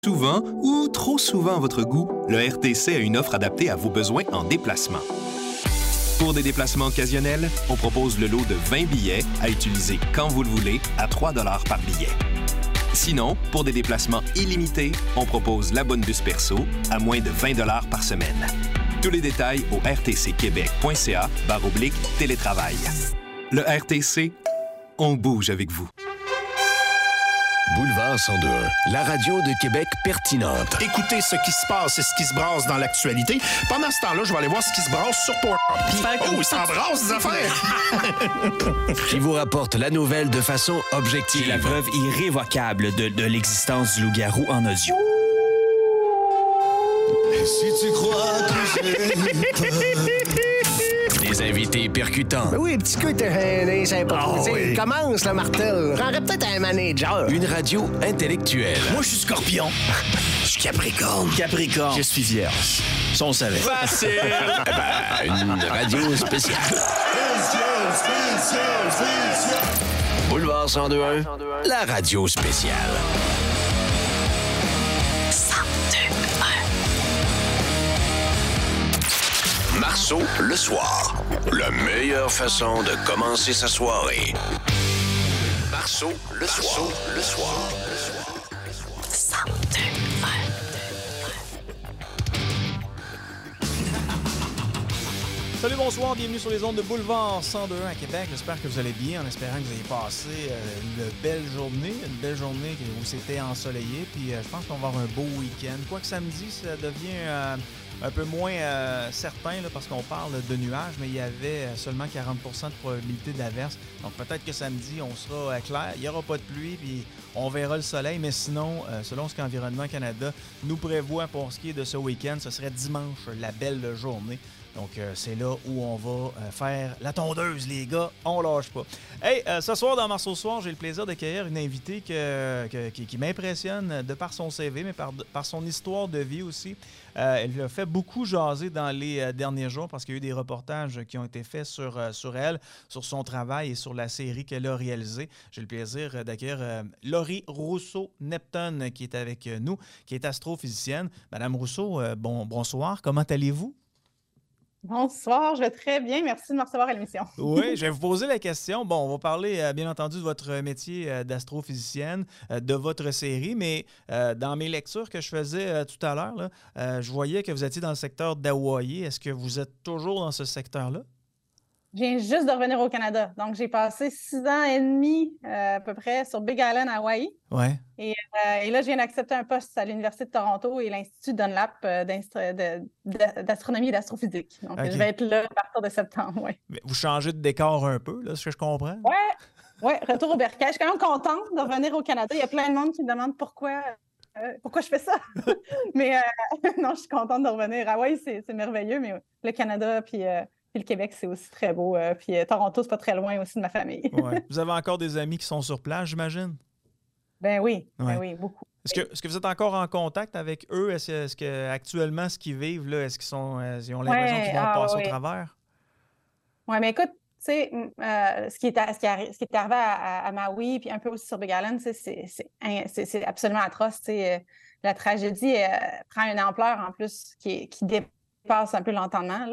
Souvent ou trop souvent à votre goût, le RTC a une offre adaptée à vos besoins en déplacement. Pour des déplacements occasionnels, on propose le lot de 20 billets à utiliser quand vous le voulez à 3 $ par billet. Sinon, pour des déplacements illimités, on propose la bonne bus perso à moins de 20 $ par semaine. Tous les détails au rtcquebec.ca/télétravail. Le RTC, on bouge avec vous. Boulevard 102.1, la radio de Québec pertinente. Écoutez ce qui se passe et ce qui se brasse dans l'actualité. Pendant ce temps-là, je vais aller voir ce qui se brasse sur Pornhub. Oh, il s'en brasse des affaires! Qui vous rapporte la nouvelle de façon objective. J'ai la preuve irrévocable de l'existence du loup-garou en audio. Et si tu crois que j'ai Des invités percutants. Ben oui, petit coup, t'es sympa. oui. Commence, le martel. J'aurais peut-être un manager. Une radio intellectuelle. Moi, je suis Scorpion. Je suis Capricorne. Capricorne. Je suis vierge. Ça, on savait. Facile. Une radio spéciale. Boulevard 102.1, la radio spéciale. Marceau, le soir. La meilleure façon de commencer sa soirée. Marceau, le soir. Le soir. Salut, bonsoir, bienvenue sur les ondes de Boulevard 102.1 à Québec. J'espère que vous allez bien, en espérant que vous ayez passé une belle journée où c'était ensoleillé. Puis je pense qu'on va avoir un beau week-end. Quoique samedi, ça devient un peu moins certain là, parce qu'on parle de nuages, mais il y avait seulement 40% de probabilité d'averse. Donc peut-être que samedi, on sera clair. Il n'y aura pas de pluie, puis on verra le soleil. Mais sinon, selon ce qu'Environnement Canada nous prévoit pour ce qui est de ce week-end, ce serait dimanche, la belle journée. Donc, c'est là où on va faire la tondeuse, les gars. On lâche pas. Hey, ce soir, dans Marceau Soir, j'ai le plaisir d'accueillir une invitée qui m'impressionne de par son CV, mais par son histoire de vie aussi. Elle a fait beaucoup jaser dans les derniers jours parce qu'il y a eu des reportages qui ont été faits sur elle, sur son travail et sur la série qu'elle a réalisée. J'ai le plaisir d'accueillir Laurie Rousseau-Neptune qui est avec nous, qui est astrophysicienne. Madame Rousseau, bonsoir. Comment allez-vous? Bonsoir, je vais très bien. Merci de me recevoir à l'émission. Oui, je vais vous poser la question. Bon, on va parler, bien entendu, de votre métier d'astrophysicienne, de votre série, mais dans mes lectures que je faisais tout à l'heure, je voyais que vous étiez dans le secteur d'Hawaï. Est-ce que vous êtes toujours dans ce secteur-là? Je viens juste de revenir au Canada. Donc, j'ai passé 6 ans et demi à peu près sur Big Island, Hawaï. Ouais. Et là, je viens d'accepter un poste à l'Université de Toronto et l'Institut Dunlap d'astronomie et d'astrophysique. Donc, Okay. Je vais être là à partir de septembre, oui. Vous changez de décor un peu, là, ce que je comprends? Oui, retour au bercail. Je suis quand même contente de revenir au Canada. Il y a plein de monde qui me demande pourquoi je fais ça. Mais non, je suis contente de revenir. Hawaï, c'est merveilleux, mais le Canada, puis le Québec, c'est aussi très beau. Puis Toronto, c'est pas très loin aussi de ma famille. Ouais. Vous avez encore des amis qui sont sur place, j'imagine? Ben oui, Ouais. oui, beaucoup. Est-ce que vous êtes encore en contact avec eux? Est-ce que actuellement, ce qu'ils vivent, là, est-ce qu'ils ont l'impression qu'ils vont passer au travers? Oui, mais écoute, tu sais, ce qui est arrivé à Maui, puis un peu aussi sur Big Island, c'est absolument atroce. La tragédie prend une ampleur en plus qui dépasse un peu l'entendement.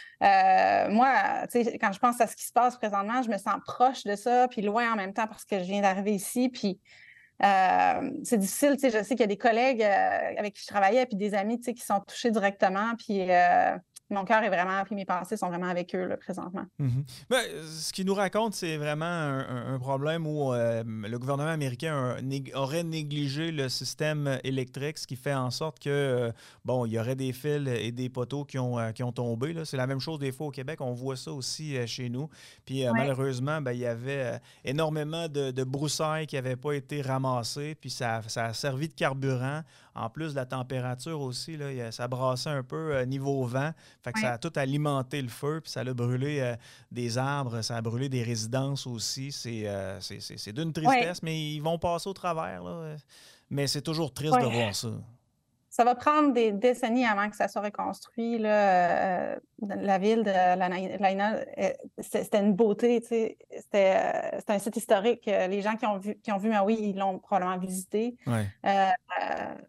Moi, quand je pense à ce qui se passe présentement, je me sens proche de ça, puis loin en même temps parce que je viens d'arriver ici, puis c'est difficile. Je sais qu'il y a des collègues avec qui je travaillais, puis des amis qui sont touchés directement, puis mon cœur est vraiment, puis mes pensées sont vraiment avec eux là, présentement. Mm-hmm. Ben, ce qu'ils nous racontent, c'est vraiment un problème où le gouvernement américain aurait négligé le système électrique, ce qui fait en sorte que, il y aurait des fils et des poteaux qui ont tombé. Là. C'est la même chose des fois au Québec. On voit ça aussi chez nous. Puis malheureusement, il y avait énormément de broussailles qui n'avaient pas été ramassées. Puis ça a servi de carburant. En plus de la température aussi, là, ça brassait un peu niveau vent. Fait que ça a tout alimenté le feu, puis ça a brûlé des arbres, ça a brûlé des résidences aussi. C'est d'une tristesse, mais ils vont passer au travers. Là. Mais c'est toujours triste de voir ça. Ça va prendre des décennies avant que ça soit reconstruit. Là, la ville de Lahaina, c'était une beauté. C'était un site historique. Les gens qui ont vu Maui, ils l'ont probablement visité. Ouais.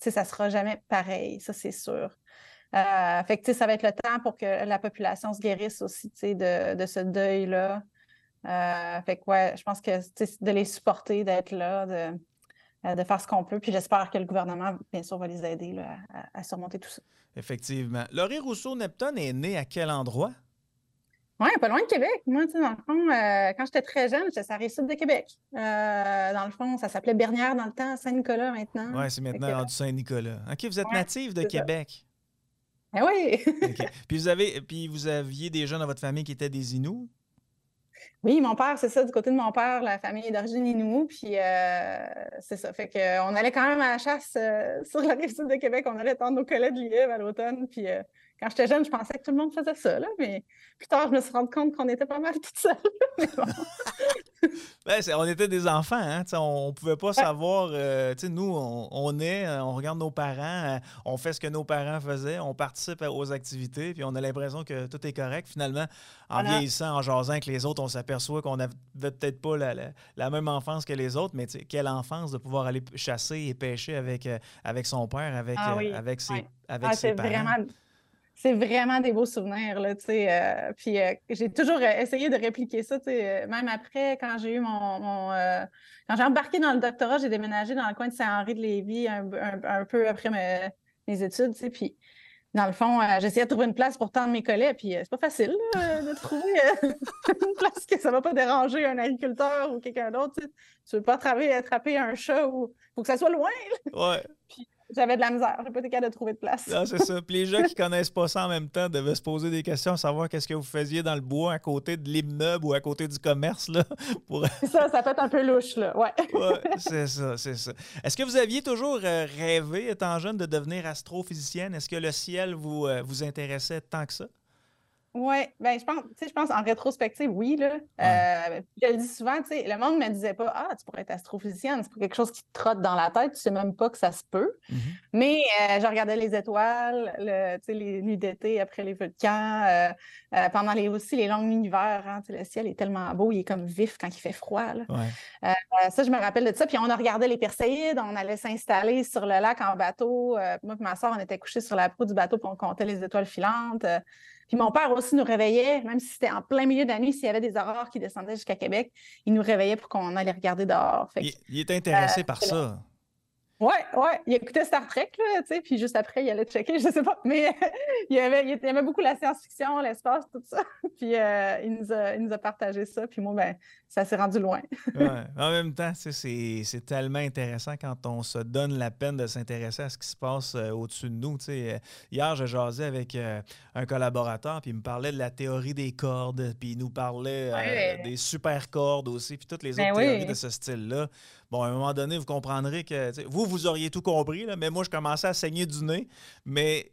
ça ne sera jamais pareil, ça, c'est sûr. Fait que, ça va être le temps pour que la population se guérisse aussi, de ce deuil-là. Fait que, ouais, je pense que de les supporter, d'être là, de faire ce qu'on peut. Puis j'espère que le gouvernement, bien sûr, va les aider là, à surmonter tout ça. Effectivement. Laurie Rousseau-Neptune est née à quel endroit? Oui, pas loin de Québec. Moi, dans le fond, quand j'étais très jeune, j'étais sur la Rive-Sud de Québec. Dans le fond, ça s'appelait Bernière dans le temps, Saint-Nicolas maintenant. Oui, c'est maintenant rendu Saint-Nicolas. OK, vous êtes native de Québec. Ben oui. Okay. Puis vous aviez des gens dans votre famille qui étaient des Inuits? Oui, mon père, c'est ça. Du côté de mon père, la famille est d'origine Inuit. Puis c'est ça. Fait qu'on allait quand même à la chasse sur la Rive-Sud de Québec. On allait tendre nos collets de lièvre à l'automne. Puis quand j'étais jeune, je pensais que tout le monde faisait ça. Là, mais plus tard, je me suis rendu compte qu'on était pas mal toutes seules. Mais bon. Ben, on était des enfants, hein? On ne pouvait pas savoir. Nous, on regarde nos parents, on fait ce que nos parents faisaient, on participe aux activités, puis on a l'impression que tout est correct. Finalement, en vieillissant, en jasant avec les autres, on s'aperçoit qu'on n'avait peut-être pas la même enfance que les autres, mais quelle enfance de pouvoir aller chasser et pêcher avec son père, avec ses parents. C'est vraiment des beaux souvenirs, là, puis j'ai toujours essayé de répliquer ça, même après, quand j'ai eu quand j'ai embarqué dans le doctorat, j'ai déménagé dans le coin de Saint-Henri-de-Lévis un peu après mes études, puis dans le fond, j'essayais de trouver une place pour tendre mes collets, puis c'est pas facile de trouver une place que ça va pas déranger un agriculteur ou quelqu'un d'autre, tu veux pas attraper un chat ou faut que ça soit loin. Ouais. Puis, j'avais de la misère. J'ai pas été capable de trouver de place. Non, c'est ça. Puis les gens qui connaissent pas ça en même temps devaient se poser des questions, savoir qu'est-ce que vous faisiez dans le bois à côté de l'immeuble ou à côté du commerce, là. Ça peut être un peu louche, là. Ouais. Ouais, c'est ça. Est-ce que vous aviez toujours rêvé, étant jeune, de devenir astrophysicienne? Est-ce que le ciel vous intéressait tant que ça? Oui, bien, je pense en rétrospective, oui. Là. Je le dis souvent, le monde ne me disait pas tu pourrais être astrophysicienne, c'est pas quelque chose qui te trotte dans la tête, tu sais même pas que ça se peut. Mm-hmm. Mais je regardais les étoiles, les nuits d'été après les feux de camp, pendant aussi les longues nuits d'hiver, hein, le ciel est tellement beau, il est comme vif quand il fait froid. Là. Ouais. Ça, je me rappelle de ça. Puis on a regardé les Perséides, on allait s'installer sur le lac en bateau. Moi et ma soeur, on était couchés sur la proue du bateau puis on comptait les étoiles filantes. Puis mon père aussi nous réveillait, même si c'était en plein milieu de la nuit, s'il y avait des aurores qui descendaient jusqu'à Québec, il nous réveillait pour qu'on allait regarder dehors. Il est intéressé par ça. Oui, il écoutait Star Trek, là, puis juste après, il allait checker, je sais pas. Mais il aimait beaucoup la science-fiction, l'espace, tout ça. Puis il nous a partagé ça. Puis moi, ça s'est rendu loin. Ouais. En même temps, c'est tellement intéressant quand on se donne la peine de s'intéresser à ce qui se passe au-dessus de nous. Hier, je jasais avec un collaborateur, puis il me parlait de la théorie des cordes, puis il nous parlait des super cordes aussi, puis toutes les autres théories de ce style-là. Bon, à un moment donné, vous comprendrez que vous auriez tout compris, là, mais moi, je commençais à saigner du nez. Mais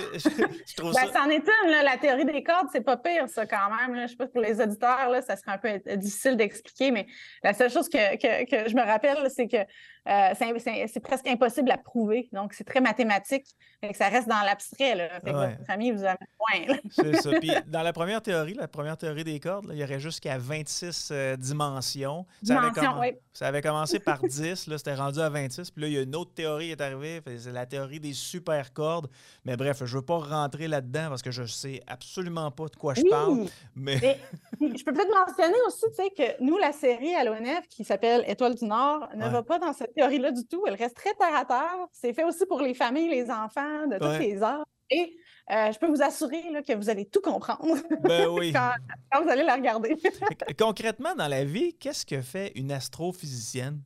je trouve ça... C'en est une, là, la théorie des cordes, c'est pas pire, ça, quand même. Là. Je sais pas, pour les auditeurs, là, ça serait un peu difficile d'expliquer, mais la seule chose que je me rappelle, c'est que c'est presque impossible à prouver. Donc, c'est très mathématique. Fait que ça reste dans l'abstrait. Là. Fait que votre famille vous a mis loin. C'est ça. Puis, dans la première théorie des cordes, là, il y aurait jusqu'à 26 dimensions. Ça avait commencé par 10, là, c'était rendu à 26. Puis là, il y a une autre théorie qui est arrivée, c'est la théorie des super cordes. Mais bref, je ne veux pas rentrer là-dedans parce que je ne sais absolument pas de quoi je parle. Mais je peux peut-être mentionner aussi que nous, la série à l'ONF qui s'appelle Étoiles du Nord ne va pas dans cette théorie-là du tout. Elle reste très terre à terre. C'est fait aussi pour les familles, les enfants, de tous les âges. Et je peux vous assurer là, que vous allez tout comprendre oui. quand vous allez la regarder. Concrètement, dans la vie, qu'est-ce que fait une astrophysicienne?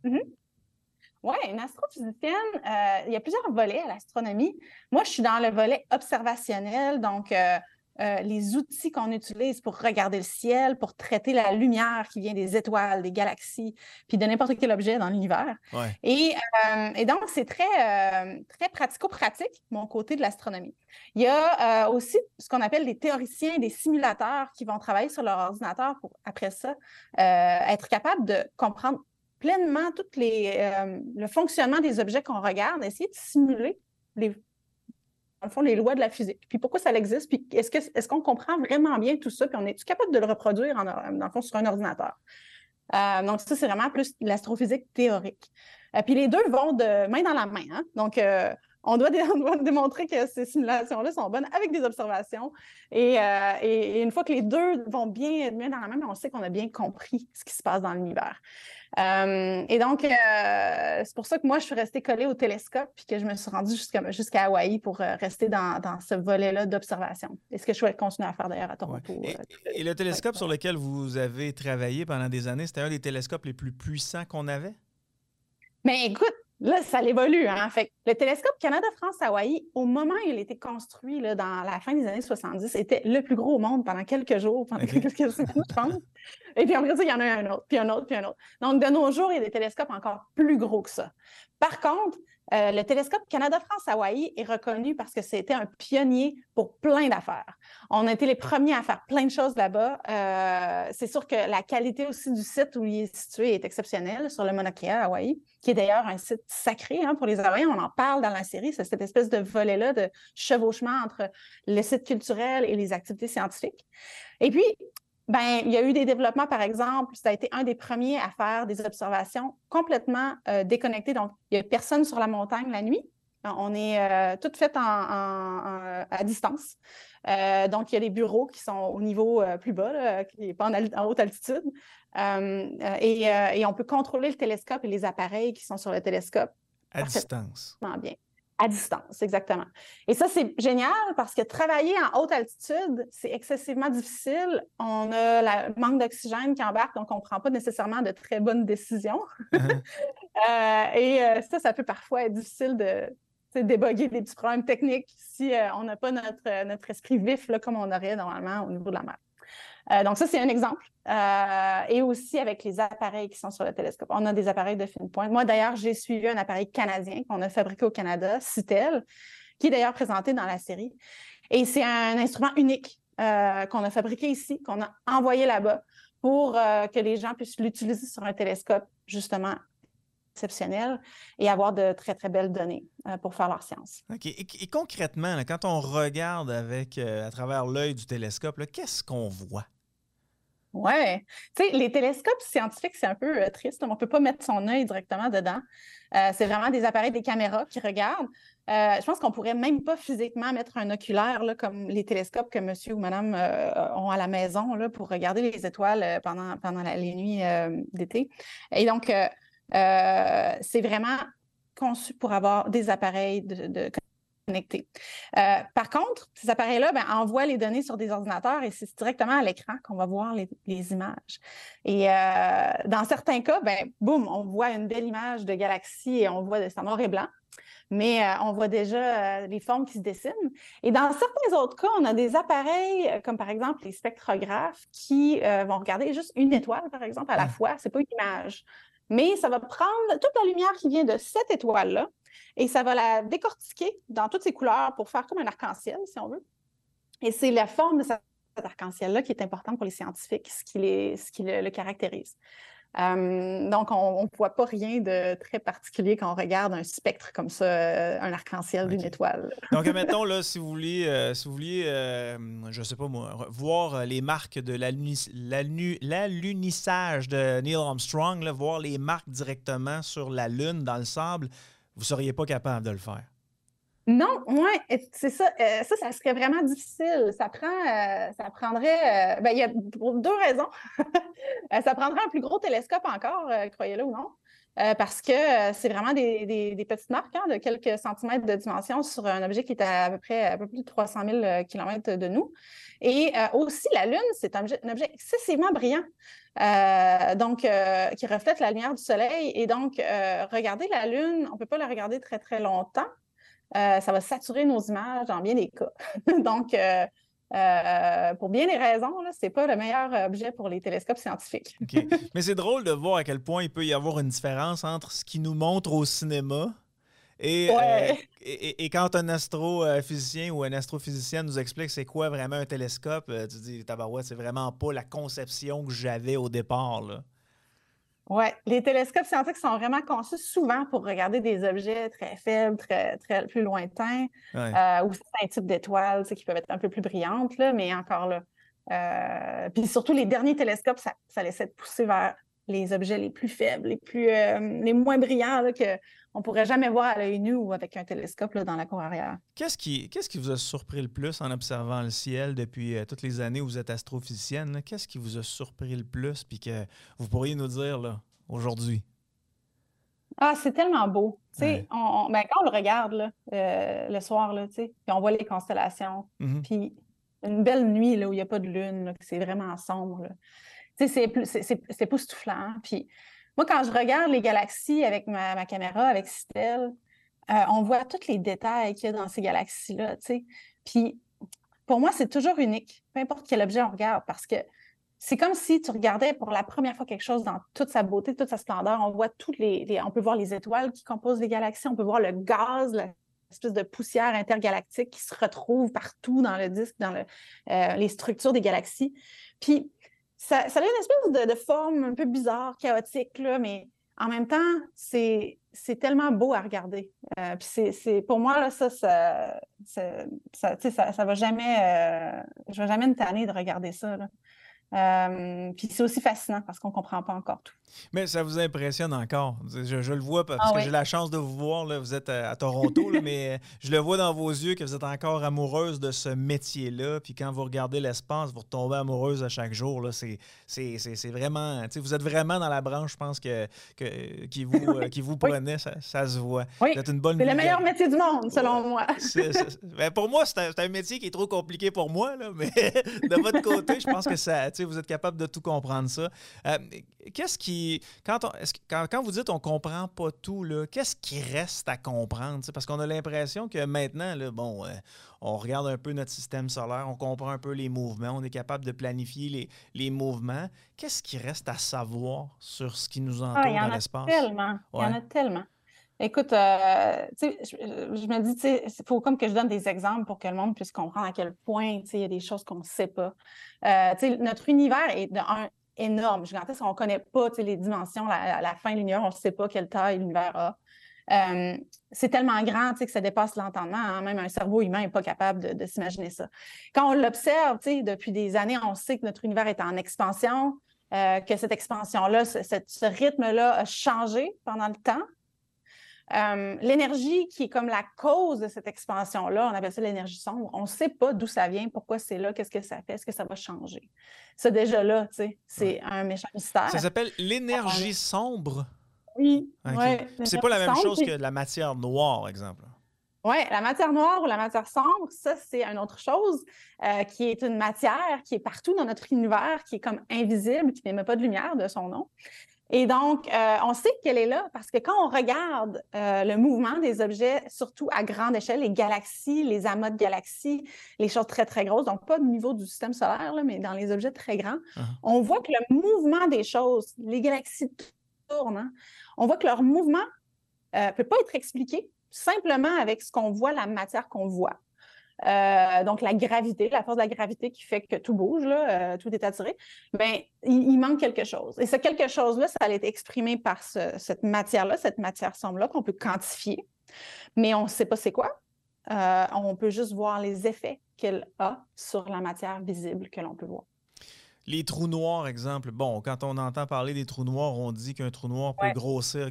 Oui, une astrophysicienne, il y a plusieurs volets à l'astronomie. Moi, je suis dans le volet observationnel, donc les outils qu'on utilise pour regarder le ciel, pour traiter la lumière qui vient des étoiles, des galaxies, puis de n'importe quel objet dans l'univers. Ouais. Et donc, c'est très pratico-pratique, mon côté de l'astronomie. Il y a aussi ce qu'on appelle des théoriciens, des simulateurs qui vont travailler sur leur ordinateur pour, après ça, être capables de comprendre pleinement le fonctionnement des objets qu'on regarde, essayer de simuler les lois de la physique. Puis pourquoi ça existe, puis est-ce qu'on comprend vraiment bien tout ça, puis on est-tu capable de le reproduire dans le fond sur un ordinateur? Donc ça, c'est vraiment plus de l'astrophysique théorique. Puis les deux vont de main dans la main. Hein? Donc on doit démontrer que ces simulations-là sont bonnes avec des observations. Et une fois que les deux vont bien dans la même, on sait qu'on a bien compris ce qui se passe dans l'univers. Et donc, c'est pour ça que moi, je suis restée collée au télescope puis que je me suis rendue jusqu'à Hawaï pour rester dans ce volet-là d'observation. Et ce que je vais continuer à faire d'ailleurs à Toronto. Ouais. Et le télescope sur lequel vous avez travaillé pendant des années, c'était un des télescopes les plus puissants qu'on avait? Mais écoute, là, ça évolue. Hein? Fait que le télescope Canada-France-Hawaï, au moment où il a été construit là, dans la fin des années 70, était le plus gros au monde pendant quelques jours, pendant quelques semaines, je pense. Et puis après ça, il y en a un autre, puis un autre, puis un autre. Donc, de nos jours, il y a des télescopes encore plus gros que ça. Par contre, le télescope Canada-France-Hawaï est reconnu parce que c'était un pionnier pour plein d'affaires. On a été les premiers à faire plein de choses là-bas. C'est sûr que la qualité aussi du site où il est situé est exceptionnelle, sur le Mauna Kea à Hawaï, qui est d'ailleurs un site sacré pour les Hawaïens. On en parle dans la série, c'est cette espèce de volet-là de chevauchement entre le site culturel et les activités scientifiques. Et puis, il y a eu des développements, par exemple, ça a été un des premiers à faire des observations complètement déconnectées. Donc, il n'y a personne sur la montagne la nuit. On est toutes faites à distance. Donc, il y a des bureaux qui sont au niveau plus bas, là, qui n'est pas en haute altitude. Et on peut contrôler le télescope et les appareils qui sont sur le télescope. À distance. Bien. À distance, exactement. Et ça, c'est génial parce que travailler en haute altitude, c'est excessivement difficile. On a le manque d'oxygène qui embarque, donc on ne prend pas nécessairement de très bonnes décisions. Ça peut parfois être difficile de déboguer des petits problèmes techniques si on n'a pas notre esprit vif là, comme on aurait normalement au niveau de la mer. Donc ça, c'est un exemple. Et aussi avec les appareils qui sont sur le télescope. On a des appareils de fine pointe. Moi, d'ailleurs, j'ai suivi un appareil canadien qu'on a fabriqué au Canada, Citel, qui est d'ailleurs présenté dans la série. Et c'est un instrument unique qu'on a fabriqué ici, qu'on a envoyé là-bas pour que les gens puissent l'utiliser sur un télescope, justement, exceptionnel et avoir de très, très belles données pour faire leur science. OK. Et concrètement, là, quand on regarde à travers l'œil du télescope, là, qu'est-ce qu'on voit? Oui. Tu sais, les télescopes scientifiques, c'est un peu triste. On ne peut pas mettre son œil directement dedans. C'est vraiment des appareils, des caméras qui regardent. Je pense qu'on ne pourrait même pas physiquement mettre un oculaire là, comme les télescopes que monsieur ou madame ont à la maison là, pour regarder les étoiles pendant les nuits d'été. Et donc, c'est vraiment conçu pour avoir des appareils de connectés. Par contre, ces appareils-là envoient les données sur des ordinateurs et c'est directement à l'écran qu'on va voir les images. Et dans certains cas, boum, on voit une belle image de galaxie et on voit c'est en noir et blanc. Mais on voit déjà les formes qui se dessinent. Et dans certains autres cas, on a des appareils, comme par exemple les spectrographes, qui vont regarder juste une étoile, par exemple, à la fois. Ce n'est pas une image. Mais ça va prendre toute la lumière qui vient de cette étoile-là et ça va la décortiquer dans toutes ses couleurs pour faire comme un arc-en-ciel, si on veut. Et c'est la forme de cet arc-en-ciel-là qui est importante pour les scientifiques, ce qui le caractérise. Donc, on ne voit pas rien de très particulier quand on regarde un spectre comme ça, un arc-en-ciel d'une étoile. Donc, admettons, là, si vous vouliez je ne sais pas moi, voir les marques de l'alunissage de Neil Armstrong, là, voir les marques directement sur la Lune, dans le sable, vous ne seriez pas capable de le faire. Non, c'est ça. Ça serait vraiment difficile. Ça prendrait... il y a pour deux raisons. Ça prendrait un plus gros télescope encore, croyez-le ou non, parce que c'est vraiment des petites marques de quelques centimètres de dimension sur un objet qui est à peu près un peu plus de 300 000 km de nous. Et aussi, la Lune, c'est un objet excessivement brillant, qui reflète la lumière du Soleil. Et donc, regarder la Lune, on ne peut pas la regarder très, très longtemps. Ça va saturer nos images dans bien des cas. Donc, pour bien des raisons, ce n'est pas le meilleur objet pour les télescopes scientifiques. Okay. Mais c'est drôle de voir à quel point il peut y avoir une différence entre ce qui nous montre au cinéma et quand un astrophysicien ou une astrophysicienne nous explique c'est quoi vraiment un télescope, tu dis, tabarouette, c'est vraiment pas la conception que j'avais au départ, là. Oui, les télescopes scientifiques sont vraiment conçus souvent pour regarder des objets très faibles, très, très plus lointains, ou certains types d'étoiles qui peuvent être un peu plus brillantes, là, mais encore là. Puis surtout, les derniers télescopes, ça essaie de pousser vers les objets les plus faibles, les moins brillants là, qu'on ne pourrait jamais voir à l'œil nu ou avec un télescope là, dans la cour arrière. Qu'est-ce qui vous a surpris le plus en observant le ciel depuis toutes les années où vous êtes astrophysicienne? Là? Qu'est-ce qui vous a surpris le plus puis que vous pourriez nous dire là, aujourd'hui? Ah, c'est tellement beau. Ouais. Quand on le regarde là, le soir, là, puis on voit les constellations, puis une belle nuit là, où il n'y a pas de lune, là, que c'est vraiment sombre. Là. C'est époustouflant. Hein. Puis moi, quand je regarde les galaxies avec ma caméra, avec Citel, on voit tous les détails qu'il y a dans ces galaxies-là. Puis pour moi, c'est toujours unique, peu importe quel objet on regarde, parce que c'est comme si tu regardais pour la première fois quelque chose dans toute sa beauté, toute sa splendeur. On voit on peut voir les étoiles qui composent les galaxies, on peut voir le gaz, l'espèce de poussière intergalactique qui se retrouve partout dans le disque, dans les structures des galaxies. Puis ça a une espèce de forme un peu bizarre, chaotique, là, mais en même temps, c'est tellement beau à regarder. Puis pour moi, là, ça va jamais... je vais jamais me tanner de regarder ça, là. Puis c'est aussi fascinant parce qu'on ne comprend pas encore tout. Mais ça vous impressionne encore. Je le vois parce que j'ai la chance de vous voir. Là, vous êtes à Toronto, là, mais je le vois dans vos yeux que vous êtes encore amoureuse de ce métier-là. Puis quand vous regardez l'espace, vous retombez amoureuse à chaque jour. Là. C'est vraiment... Vous êtes vraiment dans la branche, je pense, qui vous prenait. Ça se voit. Oui, vous êtes une bonne c'est le meilleur métier du monde, selon moi. Ben, pour moi, c'est un métier qui est trop compliqué pour moi. Là, mais de votre côté, je pense que vous êtes capable de tout comprendre ça. Qu'est-ce qui... Quand vous dites on comprend pas tout, qu'est-ce qui reste à comprendre? Parce qu'on a l'impression que maintenant, là, on regarde un peu notre système solaire, on comprend un peu les mouvements, on est capable de planifier les mouvements. Qu'est-ce qui reste à savoir sur ce qui nous entoure dans l'espace? Il y en a tellement. Écoute, je me dis, il faut comme que je donne des exemples pour que le monde puisse comprendre à quel point il y a des choses qu'on ne sait pas. Notre univers est énorme, gigantesque. On ne connaît pas les dimensions, la fin de l'univers, on ne sait pas quelle taille l'univers a. C'est tellement grand que ça dépasse l'entendement. Hein? Même un cerveau humain n'est pas capable de s'imaginer ça. Quand on l'observe depuis des années, on sait que notre univers est en expansion, que cette expansion-là, ce rythme-là a changé pendant le temps. L'énergie qui est comme la cause de cette expansion-là, on appelle ça l'énergie sombre. On ne sait pas d'où ça vient, pourquoi c'est là, qu'est-ce que ça fait, est-ce que ça va changer. Ça, déjà là, c'est un méchant mystère. Ça s'appelle l'énergie sombre? Oui. Okay. Ouais, c'est pas la même chose que la matière noire, par exemple. Oui, la matière noire ou la matière sombre, ça, c'est une autre chose qui est une matière qui est partout dans notre univers, qui est comme invisible, qui n'émet pas de lumière de son nom. Et donc, on sait qu'elle est là parce que quand on regarde le mouvement des objets, surtout à grande échelle, les galaxies, les amas de galaxies, les choses très, très grosses, donc pas au niveau du système solaire, là, mais dans les objets très grands, on voit que le mouvement des choses, les galaxies tournent, hein, on voit que leur mouvement ne peut pas être expliqué simplement avec ce qu'on voit, la matière qu'on voit. Donc, la gravité, la force de la gravité qui fait que tout bouge, là, tout est attiré, bien, il manque quelque chose. Et ce quelque chose-là, ça a été exprimé par cette matière-là, cette matière sombre-là qu'on peut quantifier, mais on ne sait pas c'est quoi. On peut juste voir les effets qu'elle a sur la matière visible que l'on peut voir. Les trous noirs, exemple. Bon, quand on entend parler des trous noirs, on dit qu'un trou noir peut grossir.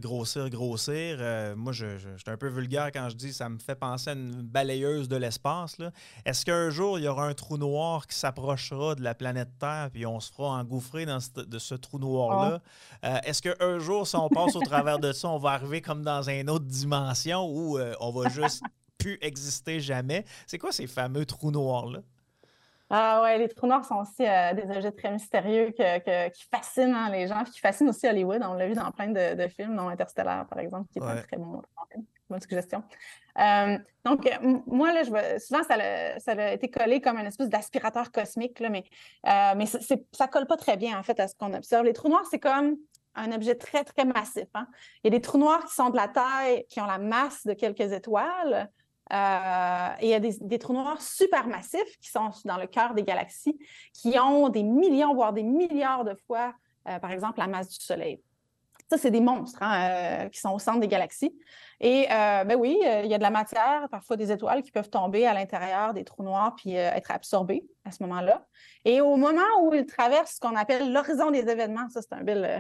Moi, je suis un peu vulgaire quand je dis ça me fait penser à une balayeuse de l'espace. Là. Est-ce qu'un jour, il y aura un trou noir qui s'approchera de la planète Terre puis on se fera engouffrer de ce trou noir-là? Est-ce qu'un jour, si on passe au travers de ça, on va arriver comme dans une autre dimension où on va juste plus exister jamais? C'est quoi ces fameux trous noirs-là? Ah ouais, les trous noirs sont aussi des objets très mystérieux qui fascinent les gens, qui fascinent aussi Hollywood. On l'a vu dans plein de films, dont Interstellar, par exemple, qui est un très bon film, bonne suggestion. Donc, moi, là, souvent, ça a été collé comme une espèce d'aspirateur cosmique, là, mais ça colle pas très bien, en fait, à ce qu'on observe. Les trous noirs, c'est comme un objet très, très massif. Hein? Il y a des trous noirs qui sont de la taille, qui ont la masse de quelques étoiles. Et il y a des trous noirs supermassifs qui sont dans le cœur des galaxies, qui ont des millions, voire des milliards de fois, par exemple, la masse du Soleil. Ça, c'est des monstres qui sont au centre des galaxies. Et oui, il y a de la matière, parfois des étoiles qui peuvent tomber à l'intérieur des trous noirs puis être absorbées à ce moment-là. Et au moment où ils traversent ce qu'on appelle l'horizon des événements, ça, c'est un bel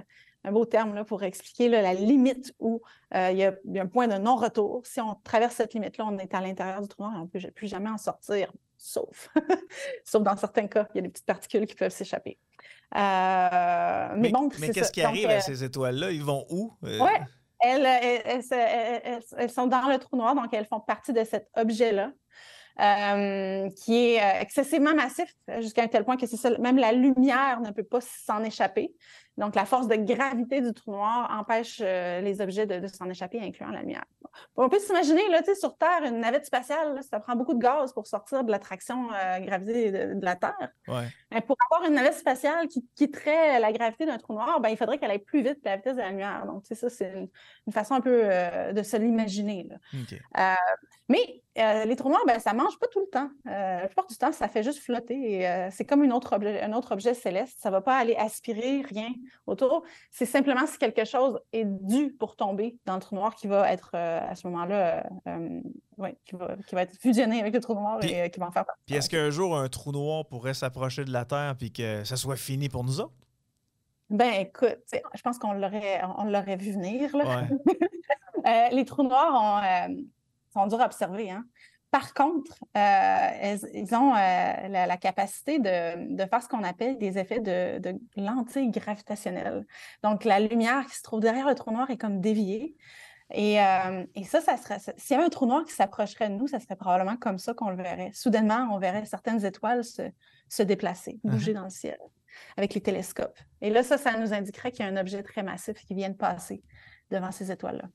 un beau terme là, pour expliquer là, la limite où il y a un point de non-retour. Si on traverse cette limite-là, on est à l'intérieur du trou noir et on ne peut plus jamais en sortir, sauf dans certains cas, il y a des petites particules qui peuvent s'échapper. Mais qu'est-ce qui arrive à ces étoiles-là? Ils vont où? Oui, elles sont dans le trou noir, donc elles font partie de cet objet-là. Qui est excessivement massif jusqu'à un tel point que c'est ça, même la lumière ne peut pas s'en échapper. Donc, la force de gravité du trou noir empêche les objets de s'en échapper, incluant la lumière. On peut s'imaginer, là, sur Terre, une navette spatiale, là, ça prend beaucoup de gaz pour sortir de l'attraction gravité de la Terre. Ouais. Pour avoir une navette spatiale qui quitterait la gravité d'un trou noir, il faudrait qu'elle aille plus vite que la vitesse de la lumière. Donc, ça, c'est une façon un peu de se l'imaginer. Okay. Mais les trous noirs, ça ne mange pas tout le temps. La plupart du temps, ça fait juste flotter. Et, c'est comme un autre objet céleste. Ça ne va pas aller aspirer rien autour. C'est simplement si quelque chose est dû pour tomber dans le trou noir qui va être, à ce moment-là, qui va être fusionné avec le trou noir et qui va en faire partie. Puis est-ce qu'un jour, un trou noir pourrait s'approcher de la Terre et que ça soit fini pour nous autres? Écoute, je pense qu'on l'aurait vu venir. Là. Ouais. Les trous noirs sont durs à observer. Hein? Par contre, ils ont la capacité de faire ce qu'on appelle des effets de lentilles gravitationnelles. Donc, la lumière qui se trouve derrière le trou noir est comme déviée. Et ça serait... S'il y avait un trou noir qui s'approcherait de nous, ça serait probablement comme ça qu'on le verrait. Soudainement, on verrait certaines étoiles se déplacer, bouger dans le ciel avec les télescopes. Et là, ça nous indiquerait qu'il y a un objet très massif qui vient de passer devant ces étoiles-là.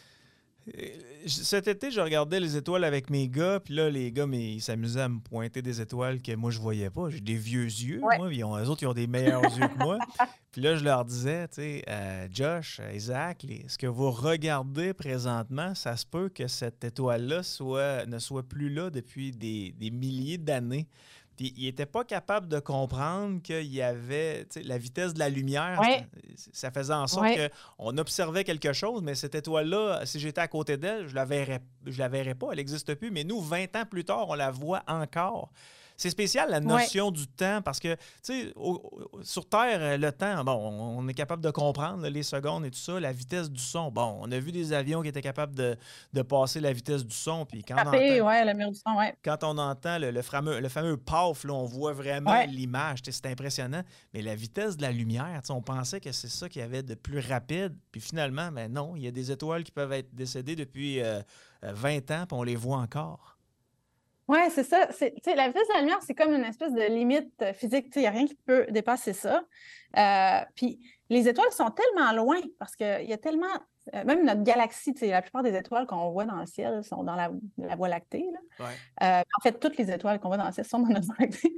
Cet été, je regardais les étoiles avec mes gars, puis là, les gars, ils s'amusaient à me pointer des étoiles que moi, je voyais pas. J'ai des vieux yeux, moi, puis eux autres, ils ont des meilleurs yeux que moi. Puis là, je leur disais, tu sais, Josh, Isaac, ce que vous regardez présentement, ça se peut que cette étoile-là ne soit plus là depuis des milliers d'années. Puis il n'était pas capable de comprendre qu'il y avait la vitesse de la lumière. Ça faisait en sorte qu'on observait quelque chose, mais cette étoile-là, si j'étais à côté d'elle, je la verrais pas, elle n'existe plus. Mais nous, 20 ans plus tard, on la voit encore. C'est spécial, la notion du temps, parce que, tu sais, sur Terre, le temps, on est capable de comprendre là, les secondes et tout ça, la vitesse du son. Bon, on a vu des avions qui étaient capables de passer la vitesse du son. Puis quand le mur du son, quand on entend le fameux paf, là, on voit vraiment l'image. C'est impressionnant. Mais la vitesse de la lumière, on pensait que c'est ça qu'il y avait de plus rapide. Puis finalement, non, il y a des étoiles qui peuvent être décédées depuis 20 ans, puis on les voit encore. Oui, c'est ça. La vitesse de la lumière, c'est comme une espèce de limite physique. Il n'y a rien qui peut dépasser ça. Puis les étoiles sont tellement loin parce qu'il y a tellement... même notre galaxie, la plupart des étoiles qu'on voit dans le ciel sont dans la Voie lactée. Là. En fait, toutes les étoiles qu'on voit dans le ciel sont dans notre Voie lactée.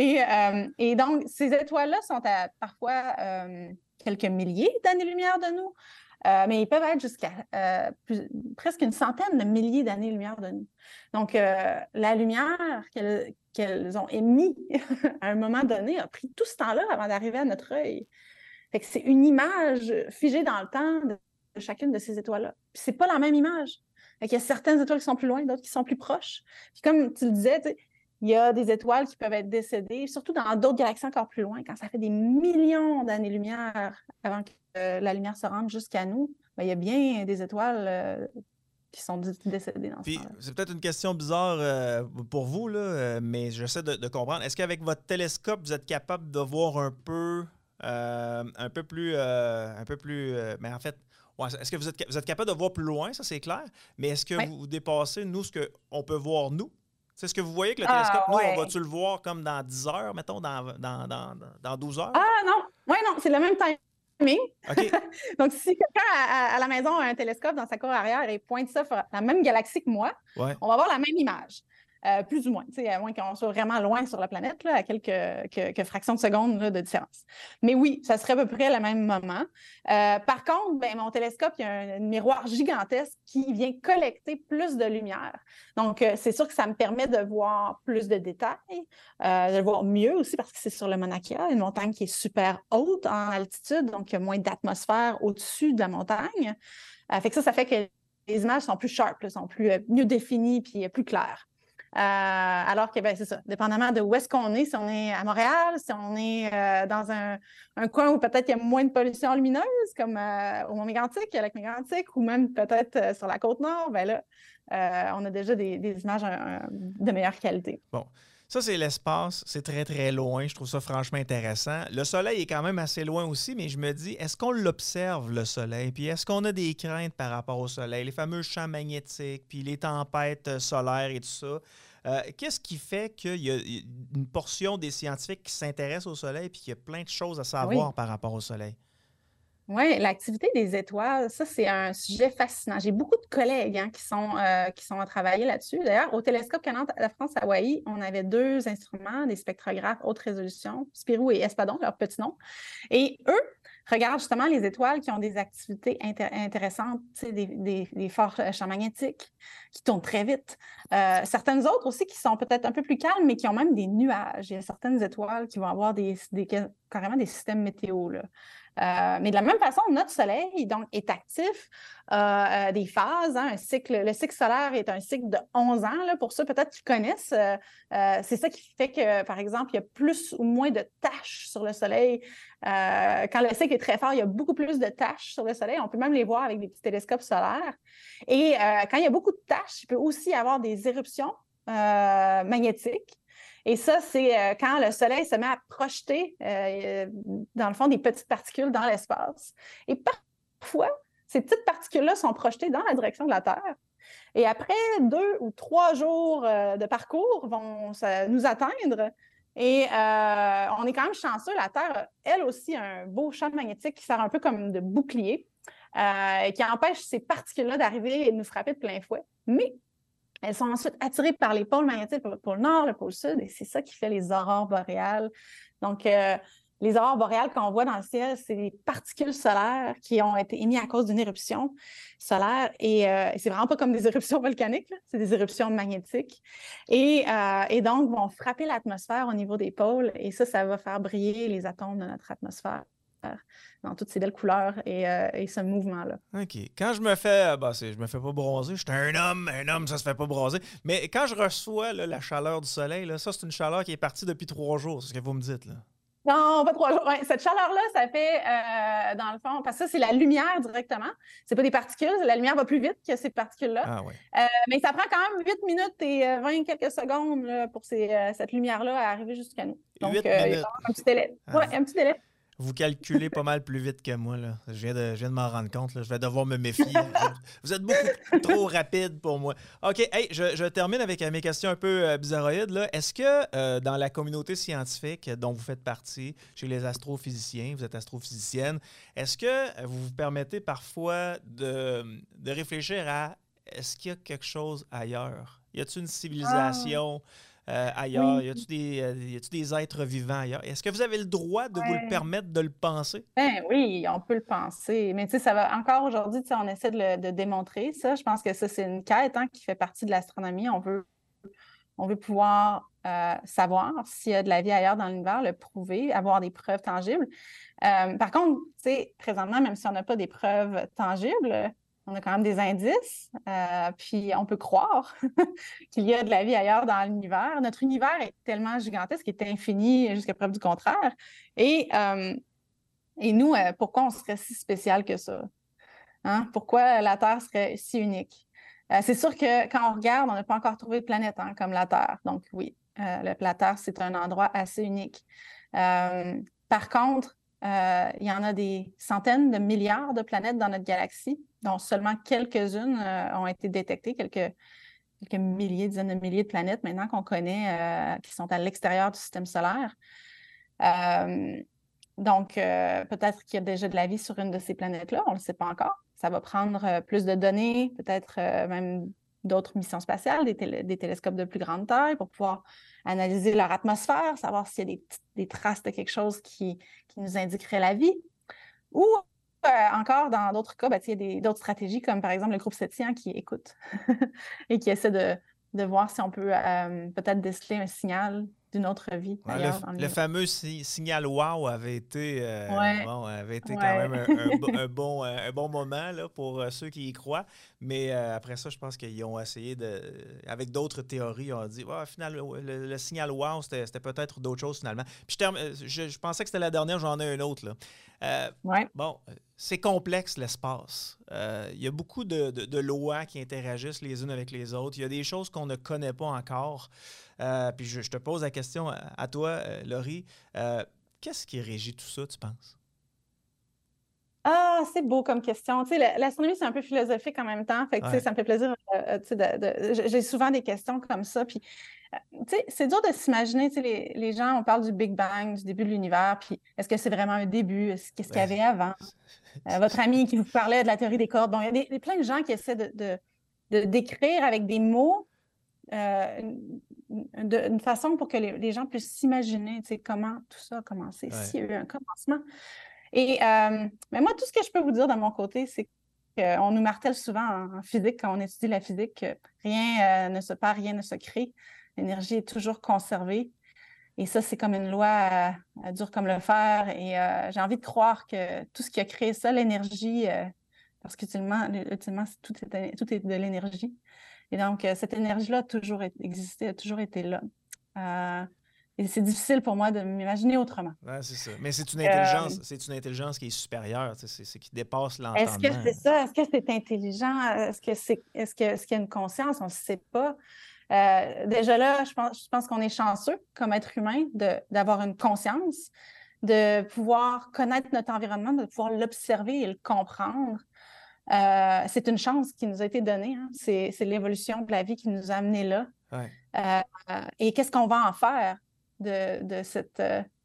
Et donc, ces étoiles-là sont à parfois quelques milliers d'années-lumière de nous. Mais ils peuvent être jusqu'à presque une centaine de milliers d'années-lumière de nous. Donc, la lumière qu'elles ont émise à un moment donné a pris tout ce temps-là avant d'arriver à notre œil. Fait que c'est une image figée dans le temps de chacune de ces étoiles-là. Puis c'est pas la même image. Fait qu'il y a certaines étoiles qui sont plus loin, d'autres qui sont plus proches. Puis comme tu le disais, il y a des étoiles qui peuvent être décédées, surtout dans d'autres galaxies encore plus loin, quand ça fait des millions d'années-lumière avant que la lumière se rende jusqu'à nous, il y a bien des étoiles qui sont décédées dans ce temps-là. C'est peut-être une question bizarre pour vous, là, mais j'essaie de comprendre. Est-ce qu'avec votre télescope, vous êtes capable de voir un peu plus... mais en fait, est-ce que vous êtes capable de voir plus loin, ça c'est clair, mais est-ce que vous dépassez, nous, ce qu'on peut voir, nous? C'est ce que vous voyez avec le télescope? Nous, on va-tu le voir comme dans 10 heures, mettons, dans 12 heures? Ah non! Oui, non, c'est le même timing. OK. Donc, si quelqu'un à la maison a un télescope dans sa cour arrière et pointe ça sur la même galaxie que moi, on va avoir la même image. Plus ou moins, à moins qu'on soit vraiment loin sur la planète, là, à quelques fractions de secondes là, de différence. Mais oui, ça serait à peu près le même moment. Par contre, mon télescope, il y a un miroir gigantesque qui vient collecter plus de lumière. Donc, c'est sûr que ça me permet de voir plus de détails, de le voir mieux aussi parce que c'est sur le Mauna Kea, une montagne qui est super haute en altitude, donc il y a moins d'atmosphère au-dessus de la montagne. Fait que ça fait que les images sont plus sharp, là, sont mieux définies puis plus claires. Alors que, ben, c'est ça, dépendamment de où est-ce qu'on est, si on est à Montréal, si on est dans un coin où peut-être il y a moins de pollution lumineuse, comme au Mont-Mégantic, à lac Mégantic, ou même peut-être sur la Côte-Nord, ben là, on a déjà des images de meilleure qualité. Bon. Ça, c'est l'espace. C'est très, très loin. Je trouve ça franchement intéressant. Le soleil est quand même assez loin aussi, mais je me dis, est-ce qu'on l'observe, le soleil? Puis est-ce qu'on a des craintes par rapport au soleil? Les fameux champs magnétiques, puis les tempêtes solaires et tout ça. Qu'est-ce qui fait qu'il y a une portion des scientifiques qui s'intéressent au soleil puis qu'il y a plein de choses à savoir par rapport au soleil? Oui, l'activité des étoiles, ça, c'est un sujet fascinant. J'ai beaucoup de collègues qui sont à travailler là-dessus. D'ailleurs, au Télescope Canada de France-Hawaï, on avait 2 instruments, des spectrographes haute résolution, Spirou et Espadon, leur petit nom. Et eux regardent justement les étoiles qui ont des activités intéressantes, des forts champs magnétiques qui tournent très vite. Certaines autres aussi qui sont peut-être un peu plus calmes, mais qui ont même des nuages. Il y a certaines étoiles qui vont avoir carrément des systèmes météo, là. Mais de la même façon, notre Soleil donc, est actif, des phases. Le cycle solaire est un cycle de 11 ans. Là, pour ceux peut-être qui connaissent, c'est ça qui fait que, par exemple, il y a plus ou moins de taches sur le Soleil. Quand le cycle est très fort, il y a beaucoup plus de taches sur le Soleil. On peut même les voir avec des petits télescopes solaires. Et quand il y a beaucoup de taches, il peut aussi y avoir des éruptions magnétiques. Et ça, c'est quand le Soleil se met à projeter, dans le fond, des petites particules dans l'espace. Et parfois, ces petites particules-là sont projetées dans la direction de la Terre. Et après 2 ou 3 jours de parcours, vont nous atteindre. Et on est quand même chanceux. La Terre a, elle aussi, un beau champ magnétique qui sert un peu comme de bouclier, qui empêche ces particules-là d'arriver et de nous frapper de plein fouet. Mais elles sont ensuite attirées par les pôles magnétiques, le pôle Nord, le pôle Sud, et c'est ça qui fait les aurores boréales. Donc, les aurores boréales qu'on voit dans le ciel, c'est des particules solaires qui ont été émises à cause d'une éruption solaire. Et c'est vraiment pas comme des éruptions volcaniques, là. C'est des éruptions magnétiques. Et donc, vont frapper l'atmosphère au niveau des pôles. Et ça va faire briller les atomes de notre atmosphère dans toutes ces belles couleurs et ce mouvement-là. OK. Quand je me fais... je me fais pas bronzer. Je suis un homme, ça se fait pas bronzer. Mais quand je reçois là, la chaleur du soleil, là, ça, c'est une chaleur qui est partie depuis 3 jours, c'est ce que vous me dites, là. Non, pas 3 jours. Ouais, cette chaleur-là, ça fait, dans le fond, parce que ça, c'est la lumière directement. C'est pas des particules. La lumière va plus vite que ces particules-là. Ah, ouais. Mais ça prend quand même 8 minutes et 20 quelques secondes là, pour cette lumière-là à arriver jusqu'à nous. Donc, 8 il y a minutes. un petit délai. Oui, un petit délai. Vous calculez pas mal plus vite que moi, là. Je viens de m'en rendre compte, là. Je vais devoir me méfier. Vous êtes beaucoup trop rapide pour moi. OK, hey, je termine avec mes questions un peu bizarroïdes, là. Est-ce que dans la communauté scientifique dont vous faites partie, chez les astrophysiciens, vous êtes astrophysicienne, est-ce que vous vous permettez parfois de réfléchir à est-ce qu'il y a quelque chose ailleurs? Y a-t-il une civilisation ailleurs? Oui. Y a-t-il des êtres vivants ailleurs? Est-ce que vous avez le droit de vous le permettre de le penser? Ben oui, on peut le penser. Mais tu sais, ça va encore aujourd'hui, tu sais, on essaie de démontrer ça. Je pense que ça, c'est une quête qui fait partie de l'astronomie. On veut pouvoir savoir s'il y a de la vie ailleurs dans l'univers, le prouver, avoir des preuves tangibles. Par contre, tu sais, présentement, même si on n'a pas des preuves tangibles, on a quand même des indices, puis on peut croire qu'il y a de la vie ailleurs dans l'univers. Notre univers est tellement gigantesque, il est infini jusqu'à preuve du contraire. Et nous, pourquoi on serait si spécial que ça? Hein? Pourquoi la Terre serait si unique? C'est sûr que quand on regarde, on n'a pas encore trouvé de planète comme la Terre. Donc oui, la Terre, c'est un endroit assez unique. Par contre, il y en a des centaines de milliards de planètes dans notre galaxie, dont seulement quelques-unes ont été détectées, quelques milliers, dizaines de milliers de planètes maintenant qu'on connaît, qui sont à l'extérieur du système solaire. Donc, peut-être qu'il y a déjà de la vie sur une de ces planètes-là, on ne le sait pas encore. Ça va prendre plus de données, peut-être même d'autres missions spatiales, des télescopes de plus grande taille pour pouvoir analyser leur atmosphère, savoir s'il y a des traces de quelque chose qui nous indiquerait la vie. Ou encore, dans d'autres cas, il y a d'autres stratégies, comme par exemple le groupe Septien qui écoute et qui essaie de voir si on peut peut-être déceler un signal d'une autre vie. Ouais, le fameux signal wow avait été, quand Ouais. même un bon moment là, pour ceux qui y croient. Mais après ça, je pense qu'ils ont essayé avec d'autres théories, on a dit finalement, le signal wow, c'était peut-être d'autres choses finalement. Puis je pensais que c'était la dernière, j'en ai une autre. Là. Bon, c'est complexe l'espace. Il y a beaucoup de lois qui interagissent les unes avec les autres. Il y a des choses qu'on ne connaît pas encore. Puis je te pose la question à toi, Laurie. Qu'est-ce qui régit tout ça, tu penses? Ah, c'est beau comme question. Tu sais, l'astronomie, c'est un peu philosophique en même temps. Fait que, tu sais, ça me fait plaisir. Tu sais, j'ai souvent des questions comme ça. Puis, tu sais, c'est dur de s'imaginer. Tu sais, les gens, on parle du Big Bang, du début de l'univers. Puis, est-ce que c'est vraiment un début? Qu'est-ce qu'il y avait avant? Votre ami qui vous parlait de la théorie des cordes. Bon, il y a plein de gens qui essaient de décrire avec des mots une façon pour que les gens puissent s'imaginer, tu sais, comment tout ça a commencé, s'il y a eu un commencement. Et mais moi, tout ce que je peux vous dire de mon côté, c'est qu'on nous martèle souvent en physique, quand on étudie la physique, que rien ne se perd, rien ne se crée. L'énergie est toujours conservée. Et ça, c'est comme une loi dure comme le fer. Et j'ai envie de croire que tout ce qui a créé ça, l'énergie, parce qu'ultimement, tout est de l'énergie. Et donc, cette énergie-là a toujours existé, a toujours été là. Et c'est difficile pour moi de m'imaginer autrement. Ouais, c'est ça. Mais c'est une intelligence qui est supérieure, c'est qui dépasse l'entendement. Est-ce que c'est ça? Est-ce que c'est intelligent? Est-ce qu'il y a une conscience? On ne sait pas. Déjà là, je pense qu'on est chanceux comme être humain d'avoir une conscience, de pouvoir connaître notre environnement, de pouvoir l'observer et le comprendre. C'est une chance qui nous a été donnée. Hein? C'est l'évolution de la vie qui nous a amenés là. Ouais. Et qu'est-ce qu'on va en faire de cette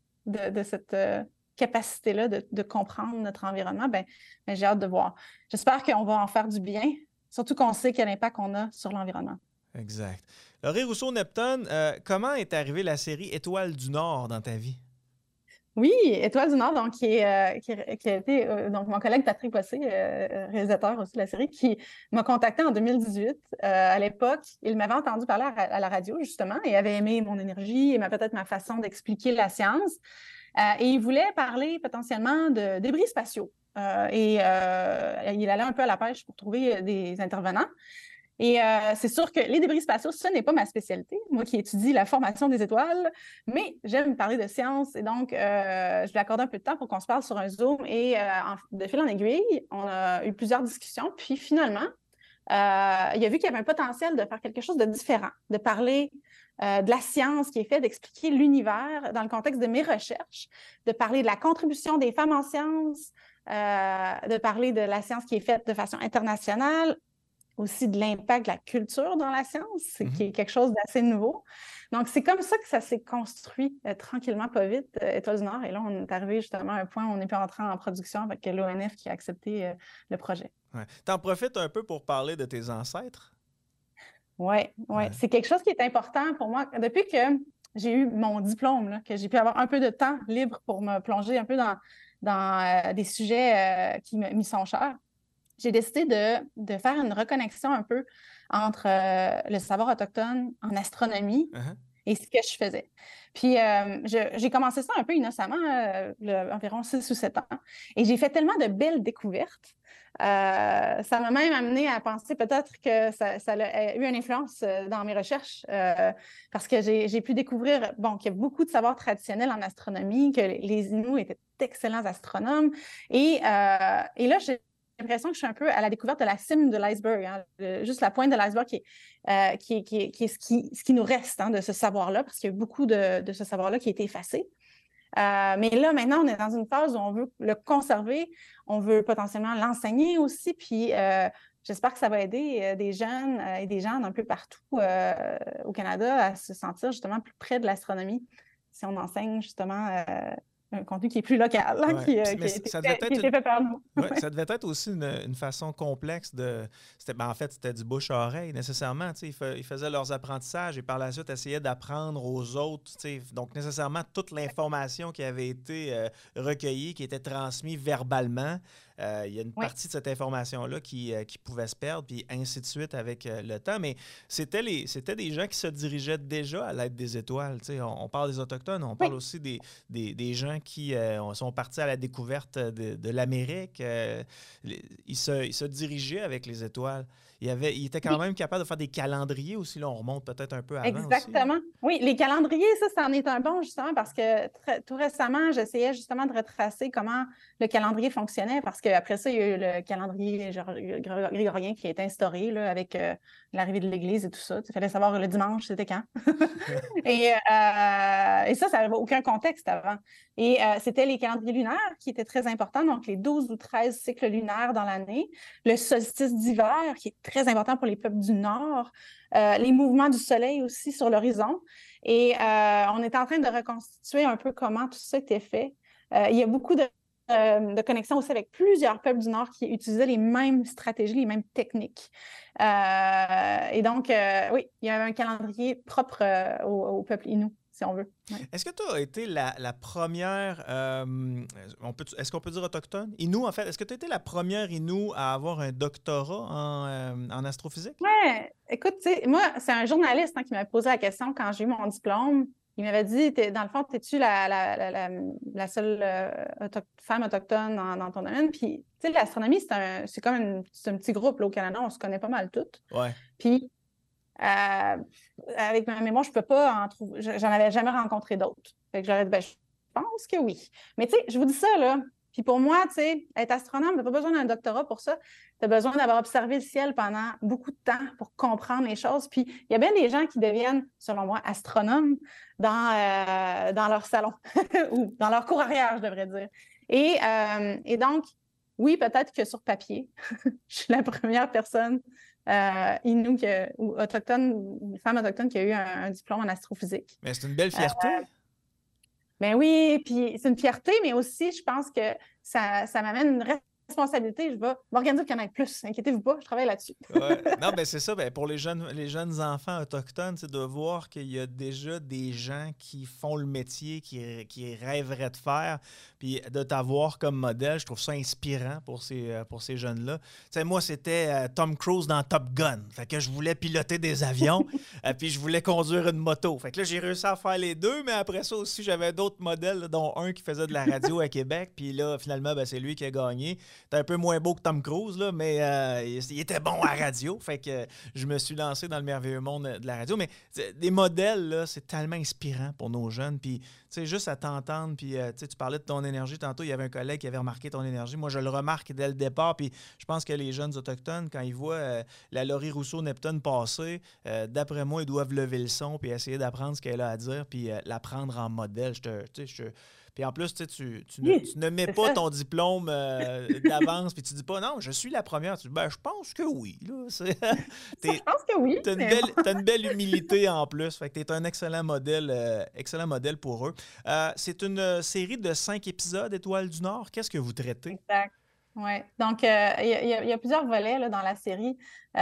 capacité-là de comprendre notre environnement? Ben, j'ai hâte de voir. J'espère qu'on va en faire du bien, surtout qu'on sait quel impact on a sur l'environnement. Exact. Laurie Rousseau-Neptune, comment est arrivée la série Étoiles du Nord dans ta vie? Oui, Étoiles du Nord, donc, qui a été donc mon collègue Patrick Bossé, réalisateur aussi de la série, qui m'a contacté en 2018. À l'époque, il m'avait entendu parler à la radio, justement, et avait aimé mon énergie et peut-être ma façon d'expliquer la science. Et il voulait parler potentiellement de débris spatiaux. Il allait un peu à la pêche pour trouver des intervenants. Et c'est sûr que les débris spatiaux, ce n'est pas ma spécialité, moi qui étudie la formation des étoiles, mais j'aime parler de science et donc je lui accorde un peu de temps pour qu'on se parle sur un Zoom et de fil en aiguille, on a eu plusieurs discussions, puis finalement, il a vu qu'il y avait un potentiel de faire quelque chose de différent, de parler de la science qui est faite, d'expliquer l'univers dans le contexte de mes recherches, de parler de la contribution des femmes en sciences, de parler de la science qui est faite de façon internationale, aussi de l'impact de la culture dans la science, qui est quelque chose d'assez nouveau. Donc, c'est comme ça que ça s'est construit tranquillement, pas vite, Étoiles du Nord. Et là, on est arrivé justement à un point où on est pu entrer en production avec l'ONF qui a accepté le projet. Ouais. T'en profites un peu pour parler de tes ancêtres? Oui. C'est quelque chose qui est important pour moi. Depuis que j'ai eu mon diplôme, là, que j'ai pu avoir un peu de temps libre pour me plonger un peu dans des sujets qui m'y sont chers, j'ai décidé de faire une reconnexion un peu entre le savoir autochtone en astronomie et ce que je faisais. Puis, j'ai commencé ça un peu innocemment, environ 6 ou 7 ans. Et j'ai fait tellement de belles découvertes. Ça m'a même amené à penser peut-être que ça a eu une influence dans mes recherches parce que j'ai pu découvrir qu'il y a beaucoup de savoirs traditionnels en astronomie, que les Inuits étaient d'excellents astronomes. Et là, j'ai l'impression que je suis un peu à la découverte de la cime de l'iceberg, hein, juste la pointe de l'iceberg qui est ce qui nous reste de ce savoir-là, parce qu'il y a beaucoup de ce savoir-là qui a été effacé. Mais là, maintenant, on est dans une phase où on veut le conserver, on veut potentiellement l'enseigner aussi, puis j'espère que ça va aider des jeunes et des gens d'un peu partout au Canada à se sentir justement plus près de l'astronomie si on enseigne justement un contenu qui est plus local, qui était fait par nous. Ça devait être aussi une façon complexe en fait, c'était du bouche-à-oreille, nécessairement. Ils faisaient leurs apprentissages et par la suite essayaient d'apprendre aux autres. Donc, nécessairement, toute l'information qui avait été recueillie, qui était transmise verbalement, il y a une partie de cette information-là qui pouvait se perdre, puis ainsi de suite avec le temps. Mais c'était des gens qui se dirigeaient déjà à l'aide des étoiles. On parle des Autochtones, on parle aussi des gens qui sont partis à la découverte de l'Amérique. Ils se dirigeaient avec les étoiles. Il était quand même capable de faire des calendriers aussi. Là, on remonte peut-être un peu avant. Exactement. Aussi. Oui, les calendriers, ça en est un bon, justement, parce que tout récemment, j'essayais justement de retracer comment le calendrier fonctionnait, parce qu'après ça, il y a eu le calendrier grégorien qui a été instauré là, avec l'arrivée de l'Église et tout ça. Il fallait savoir le dimanche, c'était quand. et ça n'avait aucun contexte avant. Et c'était les calendriers lunaires qui étaient très importants, donc les 12 ou 13 cycles lunaires dans l'année, le solstice d'hiver qui est très important pour les peuples du Nord, les mouvements du soleil aussi sur l'horizon. Et on est en train de reconstituer un peu comment tout ça était fait. Il y a beaucoup de connexions aussi avec plusieurs peuples du Nord qui utilisaient les mêmes stratégies, les mêmes techniques. Et donc, oui, il y a un calendrier propre au peuple Innu, si on veut. Ouais. Est-ce que tu as été la première, est-ce qu'on peut dire autochtone? Innu, en fait, est-ce que tu as été la première Innu à avoir un doctorat en astrophysique? Oui, écoute, moi, c'est un journaliste qui m'avait posé la question quand j'ai eu mon diplôme. Il m'avait dit, dans le fond, es-tu la seule femme autochtone dans ton domaine? Puis, tu sais, l'astronomie, c'est comme un petit groupe là, au Canada, on se connaît pas mal toutes. Ouais. Puis, avec ma mémoire, je peux pas en trouver, j'en avais jamais rencontré d'autres. Fait que j'aurais dit, je pense que oui. Mais tu sais, je vous dis ça, là. Puis pour moi, tu sais, être astronome, tu n'as pas besoin d'un doctorat pour ça. Tu as besoin d'avoir observé le ciel pendant beaucoup de temps pour comprendre les choses. Puis il y a bien des gens qui deviennent, selon moi, astronomes dans leur salon ou dans leur cour arrière, je devrais dire. Et donc, oui, peut-être que sur papier, je suis la première personne Innu ou autochtone, une femme autochtone qui a eu un diplôme en astrophysique. Mais c'est une belle fierté. Ben oui, puis c'est une fierté, mais aussi, je pense que ça m'amène une responsabilité. Je vais m'organiser pour qu'il y en ait plus. Inquiétez-vous pas, je travaille là-dessus. Ouais. Non, ben c'est ça. Ben, pour les jeunes enfants autochtones, c'est de voir qu'il y a déjà des gens qui font le métier, qui rêveraient de faire, puis de t'avoir comme modèle, je trouve ça inspirant pour ces jeunes-là. Tu sais, moi, c'était Tom Cruise dans Top Gun. Fait que je voulais piloter des avions, puis je voulais conduire une moto. Fait que là, j'ai réussi à faire les deux, mais après ça aussi, j'avais d'autres modèles, dont un qui faisait de la radio à Québec, puis là, finalement, ben, c'est lui qui a gagné. C'était un peu moins beau que Tom Cruise, là, mais il était bon à la radio. Fait que je me suis lancé dans le merveilleux monde de la radio. Mais des modèles, là, c'est tellement inspirant pour nos jeunes. Puis, tu sais, juste à t'entendre, puis tu parlais de ton énergie tantôt. Il y avait un collègue qui avait remarqué ton énergie. Moi, je le remarque dès le départ. Puis, je pense que les jeunes autochtones, quand ils voient la Laurie Rousseau-Neptune passer, d'après moi, ils doivent lever le son puis essayer d'apprendre ce qu'elle a à dire puis la prendre en modèle. Puis en plus, tu ne mets pas ton diplôme d'avance, puis tu dis pas, non, je suis la première. Tu dis, ben, je pense que oui. Là. Je pense que oui. Tu as une belle humilité en plus. Fait que tu es un excellent modèle pour eux. C'est une série de 5 épisodes, Étoiles du Nord. Qu'est-ce que vous traitez? Exact. Oui. Donc, il y a plusieurs volets là, dans la série.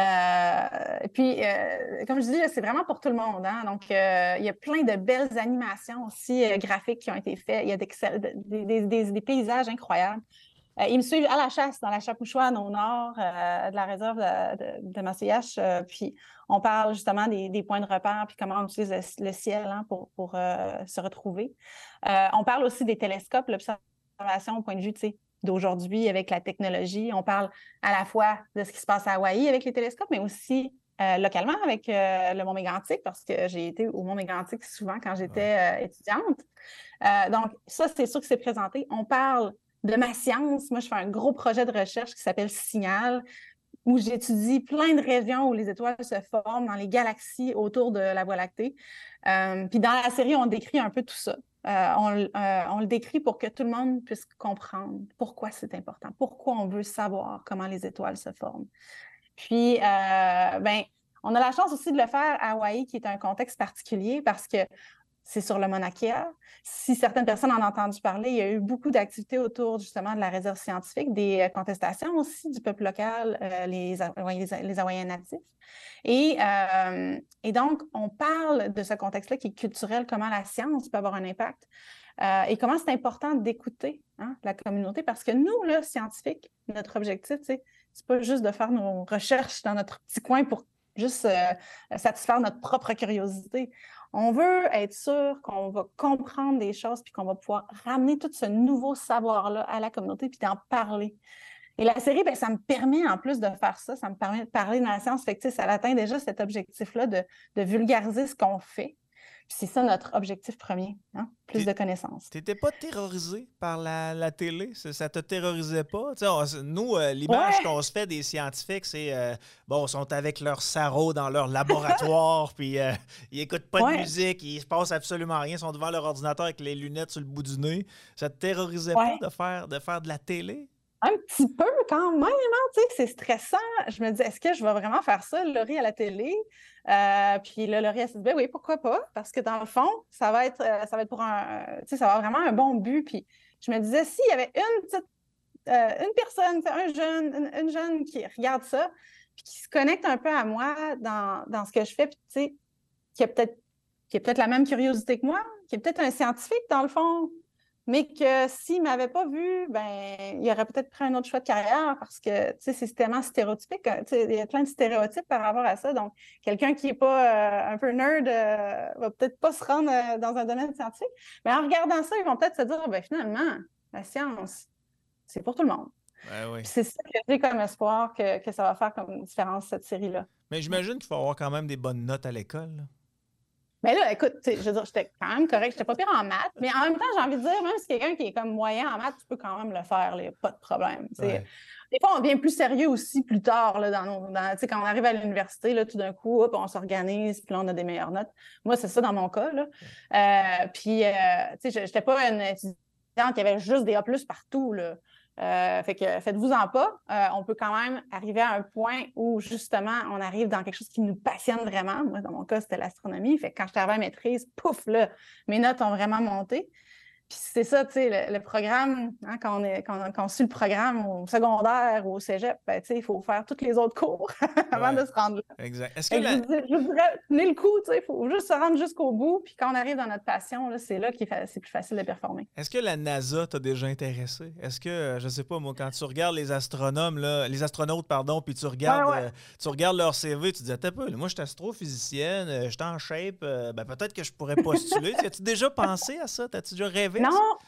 Et puis, comme je dis, c'est vraiment pour tout le monde. Hein? Donc, il y a plein de belles animations aussi graphiques qui ont été faites. Il y a des paysages incroyables. Ils me suivent à la chasse dans la Chapouchouane au nord de la réserve de Massillach. Puis, on parle justement des points de repère puis comment on utilise le ciel pour se retrouver. On parle aussi des télescopes, l'observation au point de vue, tu sais, d'aujourd'hui avec la technologie. On parle à la fois de ce qui se passe à Hawaï avec les télescopes, mais aussi localement avec le Mont Mégantic, parce que j'ai été au Mont Mégantic souvent quand j'étais étudiante. Donc, ça, c'est sûr que c'est présenté. On parle de ma science. Moi, je fais un gros projet de recherche qui s'appelle Signal, où j'étudie plein de régions où les étoiles se forment dans les galaxies autour de la Voie lactée. Puis dans la série, on décrit un peu tout ça. On le décrit pour que tout le monde puisse comprendre pourquoi c'est important, pourquoi on veut savoir comment les étoiles se forment. Puis, on a la chance aussi de le faire à Hawaï, qui est un contexte particulier, parce que c'est sur le Mauna Kea. Si certaines personnes en ont entendu parler, il y a eu beaucoup d'activités autour justement de la réserve scientifique, des contestations aussi du peuple local, les Hawaïens natifs. Et donc, on parle de ce contexte-là qui est culturel, comment la science peut avoir un impact et comment c'est important d'écouter la communauté parce que nous, là, scientifiques, notre objectif, c'est pas juste de faire nos recherches dans notre petit coin pour juste satisfaire notre propre curiosité. On veut être sûr qu'on va comprendre des choses puis qu'on va pouvoir ramener tout ce nouveau savoir-là à la communauté puis d'en parler. Et la série, bien, ça me permet, en plus de faire ça, ça me permet de parler dans la science. Fait que, ça atteint déjà cet objectif-là de vulgariser ce qu'on fait. Puis c'est ça notre objectif premier, plus de connaissances. T'étais pas terrorisé par la télé? Ça te terrorisait pas? Nous, l'image qu'on se fait des scientifiques, c'est ils sont avec leur sarrau dans leur laboratoire, puis ils écoutent pas de musique, il se passe absolument rien, ils sont devant leur ordinateur avec les lunettes sur le bout du nez. Ça te terrorisait pas de faire de la télé? Un petit peu quand même, c'est stressant. Je me dis, est-ce que je vais vraiment faire ça, Laurie, à la télé? Puis là, Laurie, elle s'est dit, oui, pourquoi pas? Parce que dans le fond, ça va être pour ça va avoir vraiment un bon but. Puis je me disais, s'il y avait une personne, une jeune qui regarde ça, puis qui se connecte un peu à moi dans ce que je fais, puis qui a peut-être la même curiosité que moi, qui est peut-être un scientifique dans le fond, mais que s'il ne m'avait pas vu, il aurait peut-être pris un autre choix de carrière parce que, c'est tellement stéréotypique. Il y a plein de stéréotypes par rapport à ça. Donc, quelqu'un qui n'est pas un peu nerd va peut-être pas se rendre dans un domaine scientifique. Mais en regardant ça, ils vont peut-être se dire, finalement, la science, c'est pour tout le monde. Oui. C'est ça que j'ai comme espoir que ça va faire comme différence, cette série-là. Mais j'imagine qu'il faut avoir quand même des bonnes notes à l'école, là. Mais là, écoute, je veux dire, j'étais quand même correcte. J'étais pas pire en maths, mais en même temps, j'ai envie de dire, même si quelqu'un qui est comme moyen en maths, tu peux quand même le faire, il n'y a pas de problème. Des fois, on devient plus sérieux aussi plus tard, là, quand on arrive à l'université, là, tout d'un coup, on s'organise, puis là, on a des meilleures notes. Moi, c'est ça dans mon cas. Là. Je n'étais pas une étudiante qui avait juste des A+ partout, là. Fait que faites-vous-en pas. On peut quand même arriver à un point où, justement, on arrive dans quelque chose qui nous passionne vraiment. Moi, dans mon cas, c'était l'astronomie. Fait que quand j'étais arrivée à maîtrise, pouf, là, mes notes ont vraiment monté. Puis c'est ça, tu sais, le programme, quand on suit le programme au secondaire ou au cégep, il faut faire tous les autres cours avant de se rendre là. Exact. Je dirais, tenez le coup, il faut juste se rendre jusqu'au bout. Puis quand on arrive dans notre passion, là, c'est là que c'est plus facile de performer. Est-ce que la NASA t'a déjà intéressé? Est-ce que, je sais pas, moi, quand tu regardes les astronautes, puis tu regardes leur CV, tu te dis, attends un peu, moi, je suis astrophysicienne, je suis en shape, peut-être que je pourrais postuler. As-tu déjà pensé à ça? T'as-tu déjà rêvé?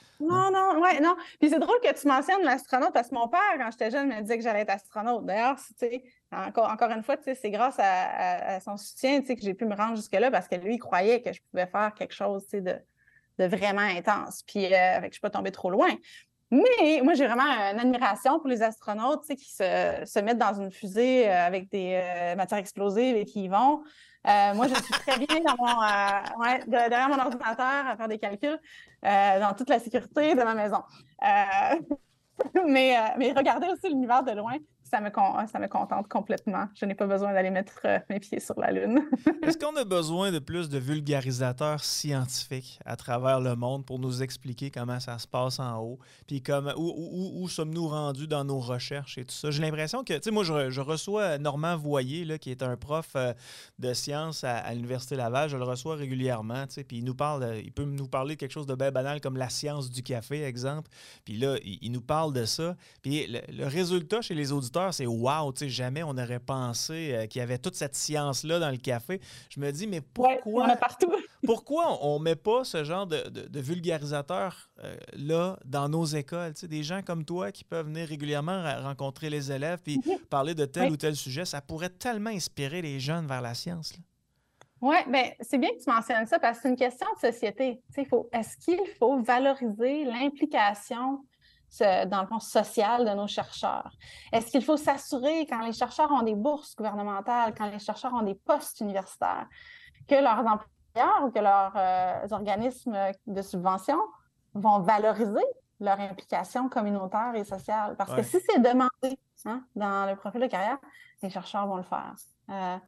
Non. Puis c'est drôle que tu mentionnes l'astronaute parce que mon père, quand j'étais jeune, me disait que j'allais être astronaute. D'ailleurs, encore une fois, c'est grâce à son soutien que j'ai pu me rendre jusque-là parce que lui, il croyait que je pouvais faire quelque chose de vraiment intense. Puis, je ne suis pas tombée trop loin. Mais moi, j'ai vraiment une admiration pour les astronautes qui se mettent dans une fusée avec des matières explosives et qui y vont. Moi, je suis très bien derrière mon ordinateur à faire des calculs dans toute la sécurité de ma maison. Mais regarder aussi l'univers de loin, ça me contente complètement. Je n'ai pas besoin d'aller mettre mes pieds sur la Lune. Est-ce qu'on a besoin de plus de vulgarisateurs scientifiques à travers le monde pour nous expliquer comment ça se passe en haut, puis où sommes-nous rendus dans nos recherches et tout ça? J'ai l'impression que, tu sais, moi, je reçois Normand Voyer, là, qui est un prof de sciences à l'Université Laval. Je le reçois régulièrement, tu sais, puis il peut nous parler de quelque chose de bien banal comme la science du café, exemple. Puis là, il nous parle de ça. Puis le résultat chez les auditeurs, c'est wow, tu sais, jamais on aurait pensé qu'il y avait toute cette science-là dans le café. Je me dis, mais pourquoi... on est partout. Pourquoi on ne met pas ce genre de vulgarisateurs-là dans nos écoles? Tu sais, des gens comme toi qui peuvent venir régulièrement rencontrer les élèves puis parler de tel ou tel sujet, ça pourrait tellement inspirer les jeunes vers la science, là. Oui, bien, c'est bien que tu mentionnes ça parce que c'est une question de société. Tu sais, est-ce qu'il faut valoriser l'implication dans le fond social de nos chercheurs? Est-ce qu'il faut s'assurer, quand les chercheurs ont des bourses gouvernementales, quand les chercheurs ont des postes universitaires, que leurs employeurs ou que leurs organismes de subvention vont valoriser leur implication communautaire et sociale? Parce que si c'est demandé dans le profil de carrière, les chercheurs vont le faire.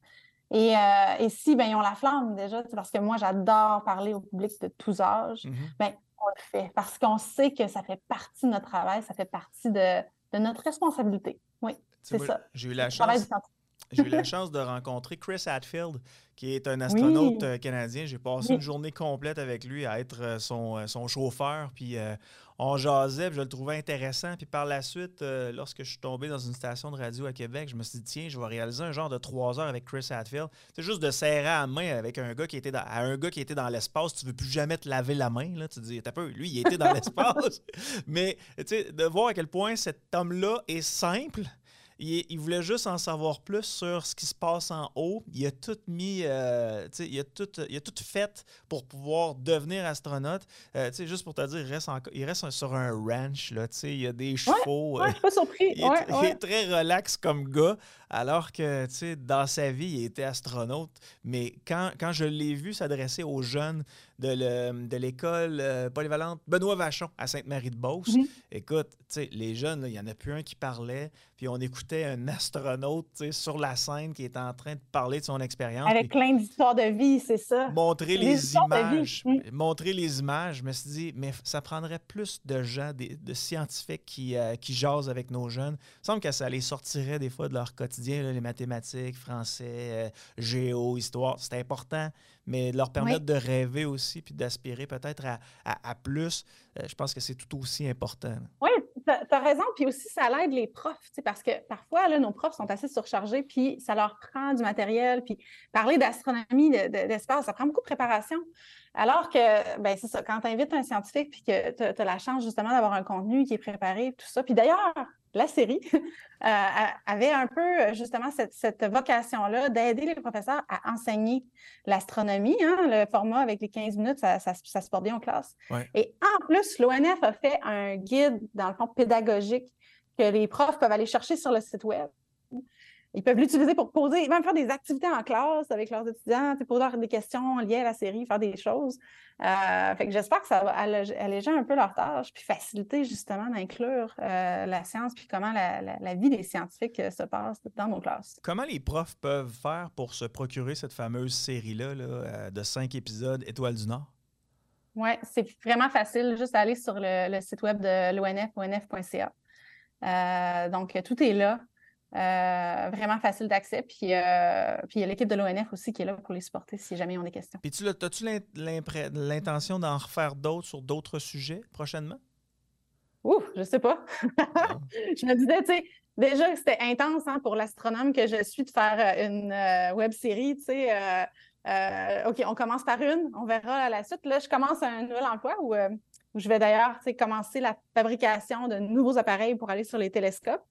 Et si, ben, ils ont la flamme déjà, parce que moi, j'adore parler au public de tous âges, ben, on le fait parce qu'on sait que ça fait partie de notre travail, ça fait partie de notre responsabilité. Oui, c'est ça. J'ai eu la chance de rencontrer Chris Hadfield, qui est un astronaute canadien. J'ai passé une journée complète avec lui à être son chauffeur, puis on jasait, puis je le trouvais intéressant. Puis par la suite, lorsque je suis tombé dans une station de radio à Québec, je me suis dit, tiens, je vais réaliser un genre de 3 heures avec Chris Hadfield. C'est juste de serrer la main avec un gars qui était dans l'espace. Tu veux plus jamais te laver la main. Là. Tu te dis, t'as peur, lui, il était dans l'espace. Mais de voir à quel point cet homme-là est simple. Il voulait juste en savoir plus sur ce qui se passe en haut. Il a tout mis, il a tout fait pour pouvoir devenir astronaute. Juste pour te dire, il reste sur un ranch. Là, il y a des chevaux. Je suis pas surpris. Il est très relax comme gars, alors que dans sa vie, il était astronaute. Mais quand je l'ai vu s'adresser aux jeunes de l'école polyvalente Benoît Vachon à Sainte-Marie-de-Beauce, écoute, les jeunes, il n'y en a plus un qui parlait, puis on écoutait un astronaute sur la scène qui était en train de parler de son expérience. Avec plein d'histoires de vie, c'est ça. Montrer les images. Montrer les images. Je me suis dit, mais ça prendrait plus de gens, de scientifiques qui jasent avec nos jeunes. Il me semble que ça les sortirait des fois de leur quotidien, là, les mathématiques, français, géo, histoire. C'est important, mais de leur permettre de rêver aussi puis d'aspirer peut-être à plus. Je pense que c'est tout aussi important. Oui, tu as raison. Puis aussi, ça l'aide les profs, parce que parfois, là, nos profs sont assez surchargés, puis ça leur prend du matériel. Puis parler d'astronomie, d'espace, ça prend beaucoup de préparation. Alors que, ben c'est ça, quand tu invites un scientifique puis que tu as la chance justement d'avoir un contenu qui est préparé, tout ça. Puis d'ailleurs, la série avait un peu justement cette vocation-là d'aider les professeurs à enseigner l'astronomie. Le format avec les 15 minutes, ça se porte bien en classe. Ouais. Et en plus, l'ONF a fait un guide, dans le fond, pédagogique que les profs peuvent aller chercher sur le site web. Ils peuvent l'utiliser pour poser, même faire des activités en classe avec leurs étudiants, poser leur des questions liées à la série, faire des choses. Fait que j'espère que ça va alléger un peu leur tâche, puis faciliter justement d'inclure la science, puis comment la vie des scientifiques se passe dans nos classes. Comment les profs peuvent faire pour se procurer cette fameuse série-là de 5 épisodes Étoiles du Nord? Oui, c'est vraiment facile, juste aller sur le site web de l'ONF, onf.ca. Donc, tout est là. Vraiment facile d'accès. Puis il y a l'équipe de l'ONF aussi qui est là pour les supporter si jamais ils ont des questions. Puis as-tu l'intention d'en refaire d'autres sur d'autres sujets prochainement? Ouf, je sais pas. Je me disais, tu sais, déjà que c'était intense pour l'astronome que je suis de faire une web-série, tu sais. OK, on commence par une, on verra à la suite. Là, je commence un nouvel emploi où je vais d'ailleurs commencer la fabrication de nouveaux appareils pour aller sur les télescopes.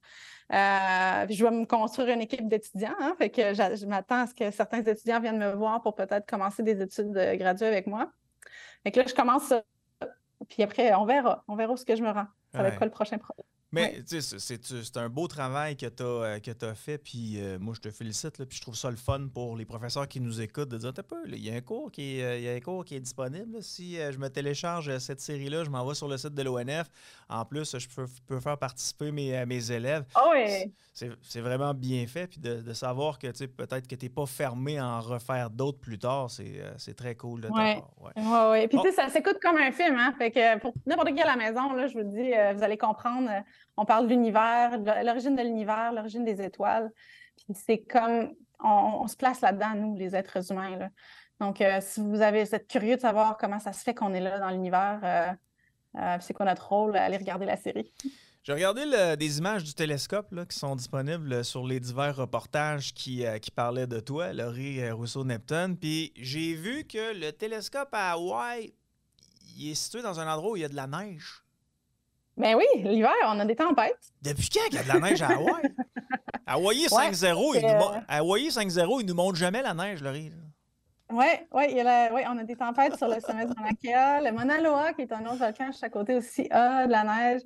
Puis je vais me construire une équipe d'étudiants. Fait que je m'attends à ce que certains étudiants viennent me voir pour peut-être commencer des études de gradué avec moi. Fait que là, je commence ça. Puis après, on verra. On verra où ce que je me rends. Ça va être quoi le prochain projet. Mais c'est un beau travail que tu as fait, puis moi, je te félicite, là, puis je trouve ça le fun pour les professeurs qui nous écoutent de dire, il y a un cours qui est disponible. Là. Si je me télécharge cette série-là, je m'en vais sur le site de l'ONF. En plus, je peux faire participer mes élèves. Oh oui! C'est vraiment bien fait, puis de savoir que peut-être que tu n'es pas fermé à en refaire d'autres plus tard, c'est très cool de ta part. Oui. Puis ça s'écoute comme un film, hein? Fait que pour n'importe qui à la maison, là, je vous dis, vous allez comprendre. On parle de l'univers, l'origine de l'univers, l'origine des étoiles. Puis c'est comme, on se place là-dedans, nous, les êtres humains. Là. Donc, si vous êtes curieux de savoir comment ça se fait qu'on est là dans l'univers, c'est quoi notre rôle, allez regarder la série. J'ai regardé des images du télescope là, qui sont disponibles sur les divers reportages qui parlaient de toi, Laurie Rousseau-Neptune. Puis j'ai vu que le télescope à Hawaï, il est situé dans un endroit où il y a de la neige. Ben oui, l'hiver, on a des tempêtes. Depuis quand il y a de la neige à Hawaï? Hawaï 5-0, Hawaï 5-0, il nous montre jamais la neige, Laurie. Oui, on a des tempêtes sur le sommet de Mauna Kea. Le Mauna Loa, qui est un autre volcan juste à côté aussi, a de la neige.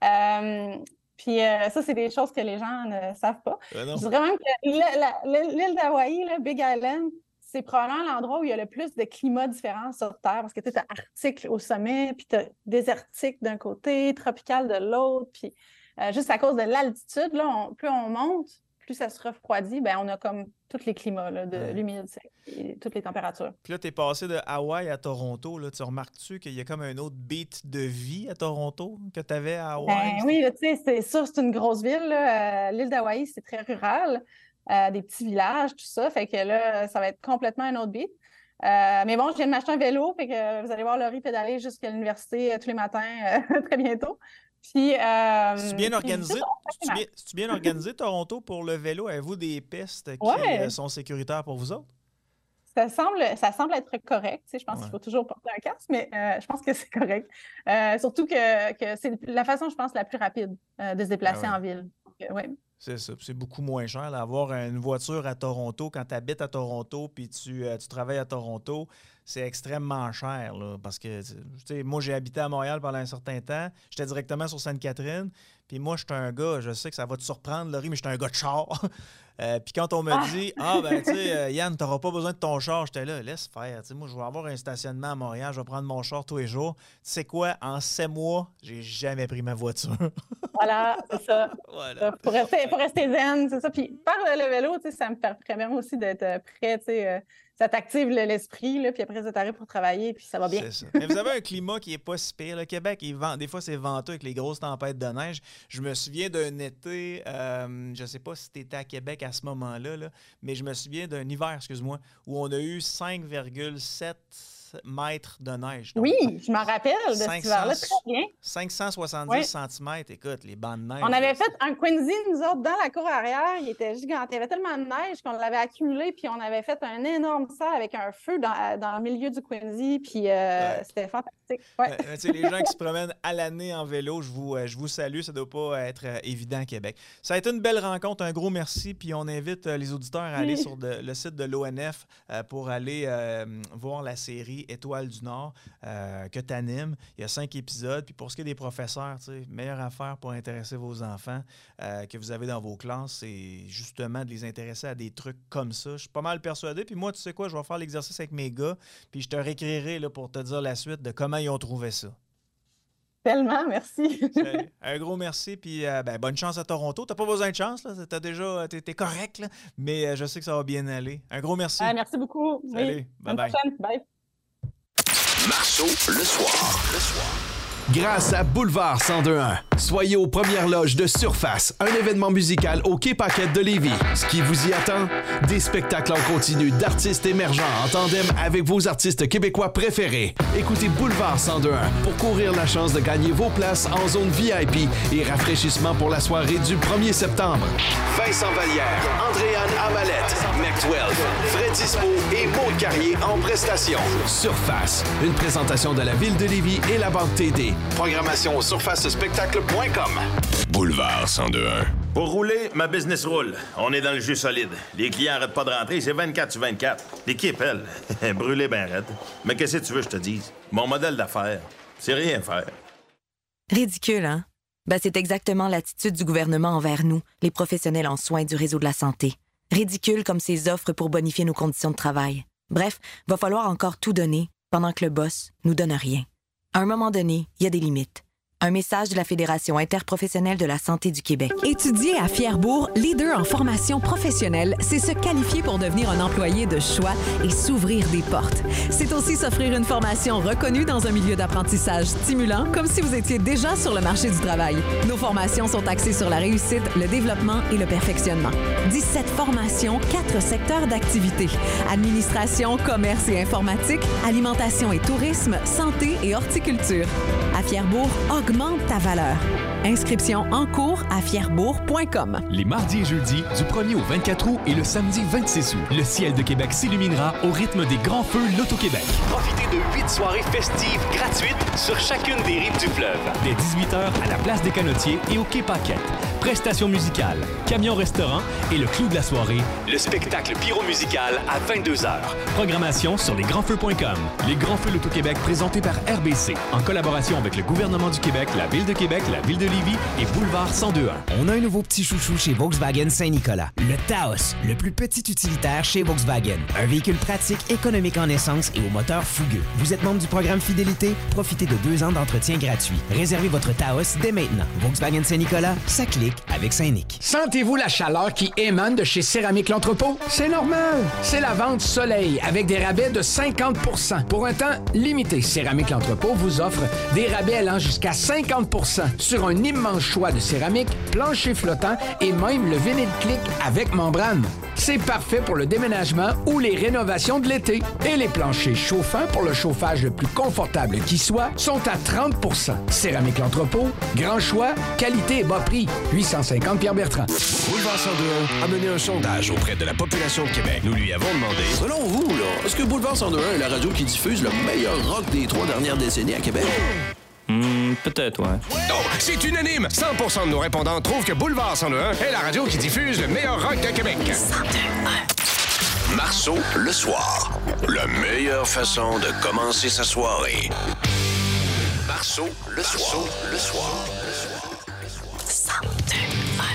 Puis ça, c'est des choses que les gens ne savent pas. Je dirais même que l'île d'Hawaï, Big Island, c'est probablement l'endroit où il y a le plus de climats différents sur Terre, parce que tu as arctique au sommet, puis tu as désertique d'un côté, tropical de l'autre, puis juste à cause de l'altitude, là, plus on monte, plus ça se refroidit, ben on a comme tous les climats, là, de l'humide et toutes les températures. Puis là, tu es passé de Hawaï à Toronto. Là, tu remarques-tu qu'il y a comme un autre beat de vie à Toronto que tu avais à Hawaï? Ben, oui, tu sais, c'est sûr, c'est une grosse ville. L'île d'Hawaï, c'est très rural. Des petits villages, tout ça. Fait que là, ça va être complètement un autre beat. Mais bon, je viens de m'acheter un vélo. Fait que vous allez voir Laurie pédaler jusqu'à l'université tous les matins très bientôt. Puis, c'est-tu bien organisé? C'est-tu bien organisé, Toronto, pour le vélo? Avez-vous des pistes qui sont sécuritaires pour vous autres? Ça semble être correct. Je pense qu'il faut toujours porter un casque, mais je pense que c'est correct. Surtout que c'est la façon, je pense, la plus rapide de se déplacer en ville. Donc, c'est ça. C'est beaucoup moins cher d'avoir une voiture à Toronto. Quand tu habites à Toronto puis tu travailles à Toronto, c'est extrêmement cher. Là, parce que moi, j'ai habité à Montréal pendant un certain temps. J'étais directement sur Sainte-Catherine. Puis moi, j'étais un gars, je sais que ça va te surprendre, Laurie, mais j'étais un gars de char. Puis quand on me dit Yann, t'auras pas besoin de ton char, j'étais là, laisse faire. Moi, je vais avoir un stationnement à Montréal, je vais prendre mon char tous les jours. Tu sais quoi, en 7 mois, j'ai jamais pris ma voiture. Voilà, c'est ça. Voilà. Pour rester zen, c'est ça. Puis par le vélo, ça me permet aussi d'être prêt, ça t'active l'esprit, là, puis après, ça t'arrive pour travailler, puis ça va bien. C'est ça. Mais vous avez un climat qui n'est pas si pire. Le Québec, des fois, c'est venteux avec les grosses tempêtes de neige. Je me souviens d'un été, je ne sais pas si tu étais à Québec à ce moment-là, là, mais je me souviens d'un hiver, excuse-moi, où on a eu 5,7 mètres de neige. Donc, oui, je m'en rappelle de cet hiver-là, très bien. 570 cm, écoute, les bancs de neige. On avait fait un Quincy, nous autres, dans la cour arrière. Il était gigantesque. Il y avait tellement de neige qu'on l'avait accumulé, puis on avait fait un énorme salle avec un feu dans le milieu du Quincy, puis c'était fantastique. Ouais. Les gens qui se promènent à l'année en vélo, je vous salue. Ça ne doit pas être évident à Québec. Ça a été une belle rencontre. Un gros merci, puis on invite les auditeurs à aller sur le site de l'ONF pour aller voir la série Étoile du Nord que tu animes. Il y a 5 épisodes. Puis pour ce qui est des professeurs, meilleure affaire pour intéresser vos enfants que vous avez dans vos classes, c'est justement de les intéresser à des trucs comme ça. Je suis pas mal persuadé. Puis moi, tu sais quoi, je vais faire l'exercice avec mes gars. Puis je te réécrirai là, pour te dire la suite de comment ils ont trouvé ça. Tellement, merci. Un gros merci, puis bonne chance à Toronto. T'as pas besoin de chance, là. T'es correct, là, mais je sais que ça va bien aller. Un gros merci. Merci beaucoup. Salut. Oui. Bye-bye. Bye. Marceau, le soir. Grâce à Boulevard 102.1, soyez aux premières loges de Surface, un événement musical au Quai Paquette de Lévis. Ce qui vous y attend? Des spectacles en continu d'artistes émergents en tandem avec vos artistes québécois préférés. Écoutez Boulevard 102.1 pour courir la chance de gagner vos places en zone VIP et rafraîchissement pour la soirée du 1er septembre. Vincent Vallière, Andréane Amalette, Mac12, Fred Dispo et Maud Carrier en prestation. Surface, une présentation de la Ville de Lévis et la Banque TD. Programmation au surfacespectacle.com. Boulevard 102.1. Pour rouler, ma business roule. On est dans le jus solide. Les clients arrêtent pas de rentrer, c'est 24/24. L'équipe, elle, est brûlée ben raide. Mais qu'est-ce que tu veux que je te dise? Mon modèle d'affaires, c'est rien faire. Ridicule, hein? Ben, c'est exactement l'attitude du gouvernement envers nous, les professionnels en soins du réseau de la santé. Ridicule comme ses offres pour bonifier nos conditions de travail. Bref, va falloir encore tout donner pendant que le boss nous donne rien. À un moment donné, il y a des limites. Un message de la Fédération interprofessionnelle de la santé du Québec. Étudier à Fierbourg, leader en formation professionnelle, c'est se qualifier pour devenir un employé de choix et s'ouvrir des portes. C'est aussi s'offrir une formation reconnue dans un milieu d'apprentissage stimulant, comme si vous étiez déjà sur le marché du travail. Nos formations sont axées sur la réussite, le développement et le perfectionnement. 17 formations, 4 secteurs d'activité. Administration, commerce et informatique, alimentation et tourisme, santé et horticulture. À Fierbourg, augmente ta valeur. Inscription en cours à fierbourg.com. Les mardis et jeudis, du 1er au 24 août et le samedi 26 août, le ciel de Québec s'illuminera au rythme des grands feux Loto-Québec. Profitez de 8 soirées festives gratuites sur chacune des rives du fleuve. Dès 18h à la place des Canotiers et au Quai Paquette. Prestations musicales, camion-restaurant et le clou de la soirée, le spectacle pyro-musical à 22h. Programmation sur lesgrandsfeux.com. Les Grands Feux Loto-Québec présentés par RBC en collaboration avec le gouvernement du Québec. Québec, la Ville de Québec, la Ville de Lévis et Boulevard 1021. On a un nouveau petit chouchou chez Volkswagen Saint-Nicolas. Le Taos, le plus petit utilitaire chez Volkswagen. Un véhicule pratique, économique en essence et au moteur fougueux. Vous êtes membre du programme Fidélité? Profitez de 2 ans d'entretien gratuit. Réservez votre Taos dès maintenant. Volkswagen Saint-Nicolas, ça clique avec Saint-Nic. Sentez-vous la chaleur qui émane de chez Céramique L'Entrepôt? C'est normal. C'est la vente soleil avec des rabais de 50 %. Pour un temps limité, Céramique L'Entrepôt vous offre des rabais allant jusqu'à 50 % sur un immense choix de céramique, plancher flottant et même le vinyle click avec membrane. C'est parfait pour le déménagement ou les rénovations de l'été. Et les planchers chauffants pour le chauffage le plus confortable qui soit sont à 30 %. Céramique L'Entrepôt, grand choix, qualité et bas prix. 850 Pierre-Bertrand. Boulevard 102.1 a mené un sondage auprès de la population de Québec. Nous lui avons demandé, selon vous, là, est-ce que Boulevard 102.1 est la radio qui diffuse le meilleur rock des 3 dernières décennies à Québec? Peut-être, ouais. Non, c'est unanime! 100% de nos répondants trouvent que Boulevard 102.1 est la radio qui diffuse le meilleur rock de Québec. 102.1. Marceau, le soir. La meilleure façon de commencer sa soirée. Marceau, le soir. Le soir. 102.1.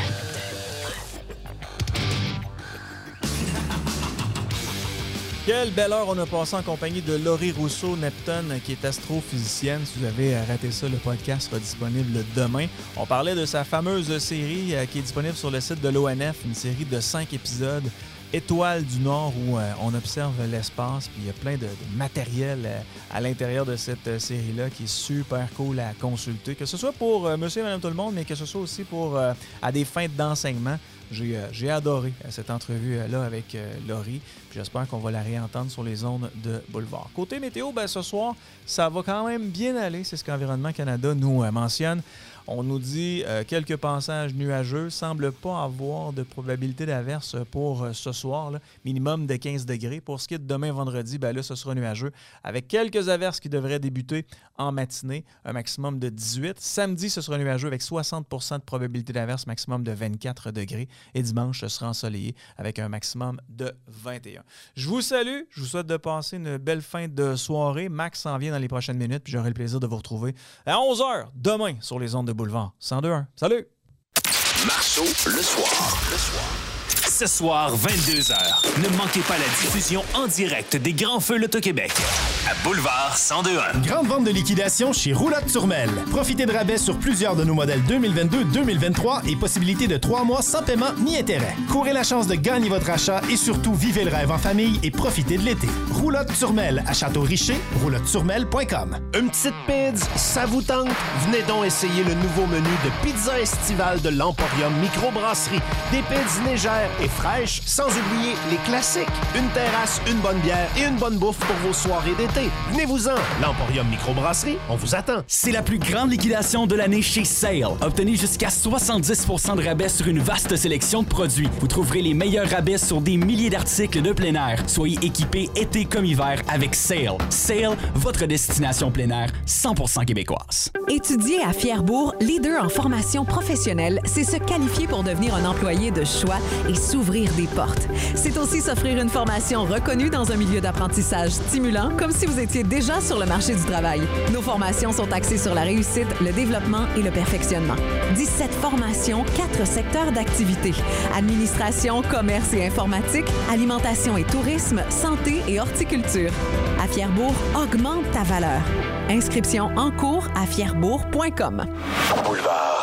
Quelle belle heure on a passé en compagnie de Laurie Rousseau-Nepton, qui est astrophysicienne. Si vous avez raté ça, le podcast sera disponible demain. On parlait de sa fameuse série qui est disponible sur le site de l'ONF, une série de 5 épisodes, Étoiles du Nord, où on observe l'espace. Puis il y a plein de matériel à l'intérieur de cette série-là qui est super cool à consulter, que ce soit pour monsieur et madame tout le monde, mais que ce soit aussi pour à des fins d'enseignement. J'ai adoré cette entrevue-là avec Laurie. J'espère qu'on va la réentendre sur les ondes de Boulevard. Côté météo, ce soir, ça va quand même bien aller. C'est ce qu'Environnement Canada nous mentionne. On nous dit quelques passages nuageux. Semble pas avoir de probabilité d'averse pour ce soir. Là. Minimum de 15 degrés. Pour ce qui est de demain, vendredi, là, ce sera nuageux. Avec quelques averses qui devraient débuter en matinée. Un maximum de 18. Samedi, ce sera nuageux avec 60 % de probabilité d'averse. Maximum de 24 degrés. Et dimanche, ce sera ensoleillé avec un maximum de 21. Je vous salue. Je vous souhaite de passer une belle fin de soirée. Max s'en vient dans les prochaines minutes. Puis j'aurai le plaisir de vous retrouver à 11h demain sur les ondes de Boulevard 102.1. Salut! Marceau, le soir. Le soir. Ce soir, 22h, ne manquez pas la diffusion en direct des Grands Feux L'Auto-Québec à Boulevard 102.1. Grande vente de liquidation chez Roulotte Turmel. Profitez de rabais sur plusieurs de nos modèles 2022-2023 et possibilité de 3 mois sans paiement ni intérêt. Courez la chance de gagner votre achat et surtout vivez le rêve en famille et profitez de l'été. Roulotte Turmel à Château-Richer, roulotte-turmel.com. Une petite pizza, ça vous tente? Venez donc essayer le nouveau menu de pizza estivale de l'Emporium Microbrasserie. Des pizzas légères et fraîches, sans oublier les classiques. Une terrasse, une bonne bière et une bonne bouffe pour vos soirées d'été. Venez-vous-en. L'Emporium Microbrasserie, on vous attend. C'est la plus grande liquidation de l'année chez Sale. Obtenez jusqu'à 70 % de rabais sur une vaste sélection de produits. Vous trouverez les meilleurs rabais sur des milliers d'articles de plein air. Soyez équipés été comme hiver avec Sale. Sale, votre destination plein air 100% québécoise. Étudier à Fierbourg, leader en formation professionnelle, c'est se qualifier pour devenir un employé de choix et s'ouvrir des portes. C'est aussi s'offrir une formation reconnue dans un milieu d'apprentissage stimulant, comme si vous étiez déjà sur le marché du travail. Nos formations sont axées sur la réussite, le développement et le perfectionnement. 17 formations, 4 secteurs d'activité. Administration, commerce et informatique, alimentation et tourisme, santé et horticulture. À Fierbourg, augmente ta valeur. Inscription en cours à fierbourg.com. Boulevard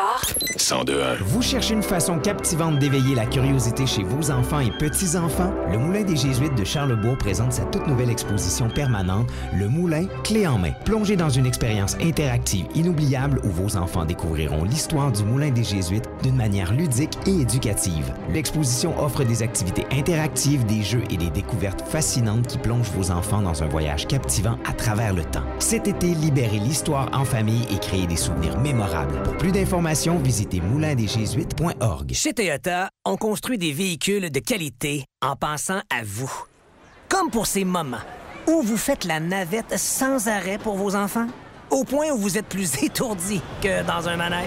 102.1. Vous cherchez une façon captivante d'éveiller la curiosité chez vos enfants et petits-enfants? Le Moulin des Jésuites de Charlebourg présente sa toute nouvelle exposition permanente, Le Moulin, clé en main. Plongez dans une expérience interactive inoubliable où vos enfants découvriront l'histoire du Moulin des Jésuites d'une manière ludique et éducative. L'exposition offre des activités interactives, des jeux et des découvertes fascinantes qui plongent vos enfants dans un voyage captivant à travers le temps. Cet été, libérez l'histoire en famille et créez des souvenirs mémorables. Pour plus d'informations, visitez moulindesjésuites.org. Chez Toyota, on construit des véhicules de qualité en pensant à vous. Comme pour ces moments où vous faites la navette sans arrêt pour vos enfants, au point où vous êtes plus étourdi que dans un manège.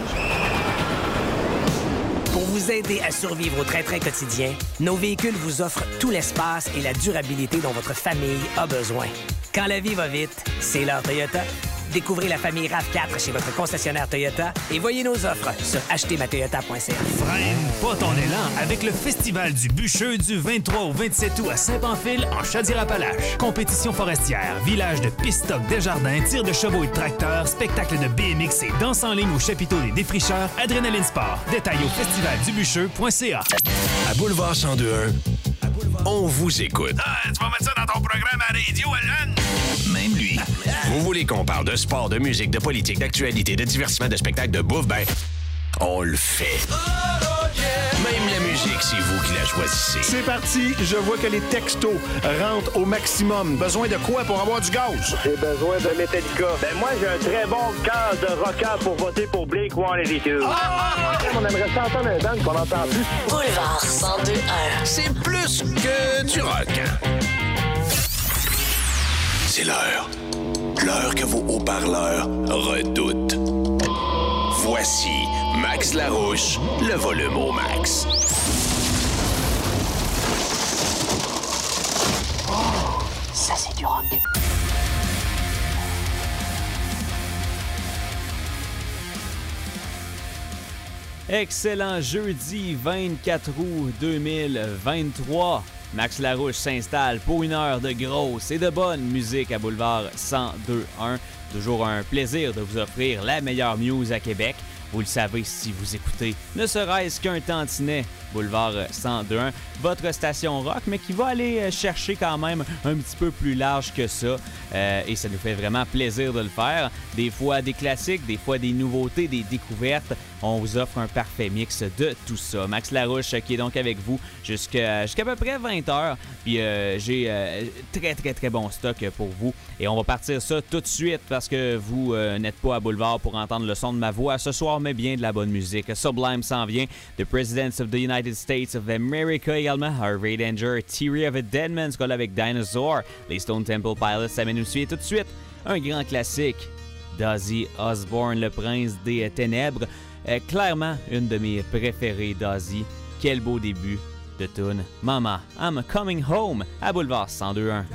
Pour vous aider à survivre au train-train quotidien, nos véhicules vous offrent tout l'espace et la durabilité dont votre famille a besoin. Quand la vie va vite, c'est l'heure Toyota. Découvrez la famille RAV4 chez votre concessionnaire Toyota et voyez nos offres sur achetermatoyota.ca. Freine pas ton élan avec le Festival du Bûcheux du 23 au 27 août à Saint-Pamphile en Chaudière-Appalaches. Compétition forestière, village de piste-stock Desjardins, tir de chevaux et de tracteurs, spectacle de BMX et danse en ligne au chapiteau des défricheurs, Adrénaline Sport. Détails au festivaldubûcheux.ca. À Boulevard 102.1, on vous écoute. Tu vas mettre ça dans ton programme à radio, Alan? Même lui. Vous voulez qu'on parle de sport, de musique, de politique, d'actualité, de divertissement, de spectacle, de bouffe? Ben, on le fait. Même la musique, c'est vous qui la choisissez. C'est parti, je vois que les textos rentrent au maximum. Besoin de quoi pour avoir du gaz? J'ai besoin de Metallica. Ben moi, j'ai un très bon cœur de rocker pour voter pour Blink-182. On aimerait ça entendre un band qu'on n'entend plus. Boulevard 102.1. C'est plus que du rock. C'est l'heure. L'heure que vos haut-parleurs redoutent. Voici Max Larouche, le volume au max. Oh, ça c'est du rock. Excellent jeudi 24 août 2023. Max Larouche s'installe pour une heure de grosse et de bonne musique à Boulevard 102.1. Toujours un plaisir de vous offrir la meilleure news à Québec. Vous le savez si vous écoutez, ne serait-ce qu'un tantinet, Boulevard 102.1, votre station rock, mais qui va aller chercher quand même un petit peu plus large que ça. Et ça nous fait vraiment plaisir de le faire. Des fois des classiques, des fois des nouveautés, des découvertes. On vous offre un parfait mix de tout ça. Max Larouche qui est donc avec vous jusqu'à peu près 20h. Puis j'ai très bon stock pour vous. Et on va partir ça tout de suite parce que vous n'êtes pas à Boulevard pour entendre le son de ma voix. Ce soir, mais bien de la bonne musique. Sublime s'en vient. The Presidents of the United States of America également. Harvey Danger, Theory of a Deadman, ce qu'on a avec Dinosaur. Les Stone Temple Pilots, ça mène aussi tout de suite. Un grand classique. d'Ozzy Osbourne, le prince des ténèbres. Clairement, une de mes préférées d'Ozzy. Quel beau début de tune. Mama, I'm Coming Home à Boulevard 102.1.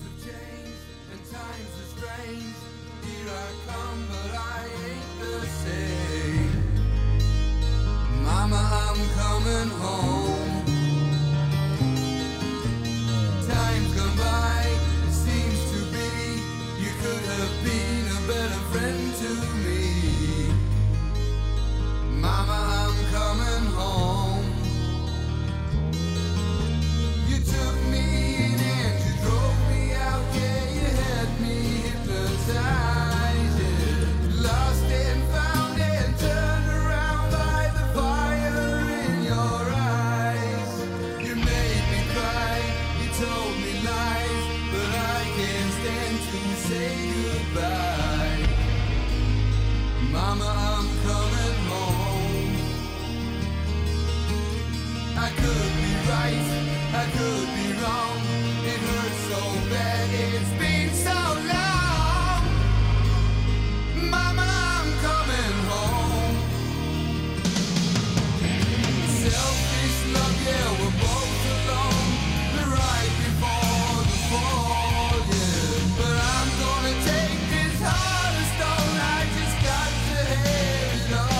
Mama, I'm coming home. Time's gone by, it seems to be. You could have been a better friend to me. Mama, I'm coming home. You took me in and you drove me out. Yeah, you had me hypnotized. Yeah. Lost and found and turned around by the fire in your eyes. You made me cry, you told me lies, but I can't stand to say goodbye. Mama, I'm coming home. I could be right, I could be wrong. It hurts so bad, it's been so long. Mama, I'm coming home. Selfish love, yeah, we're both alone. The right before the fall, yeah. But I'm gonna take this heart of stone. I just got to have it all.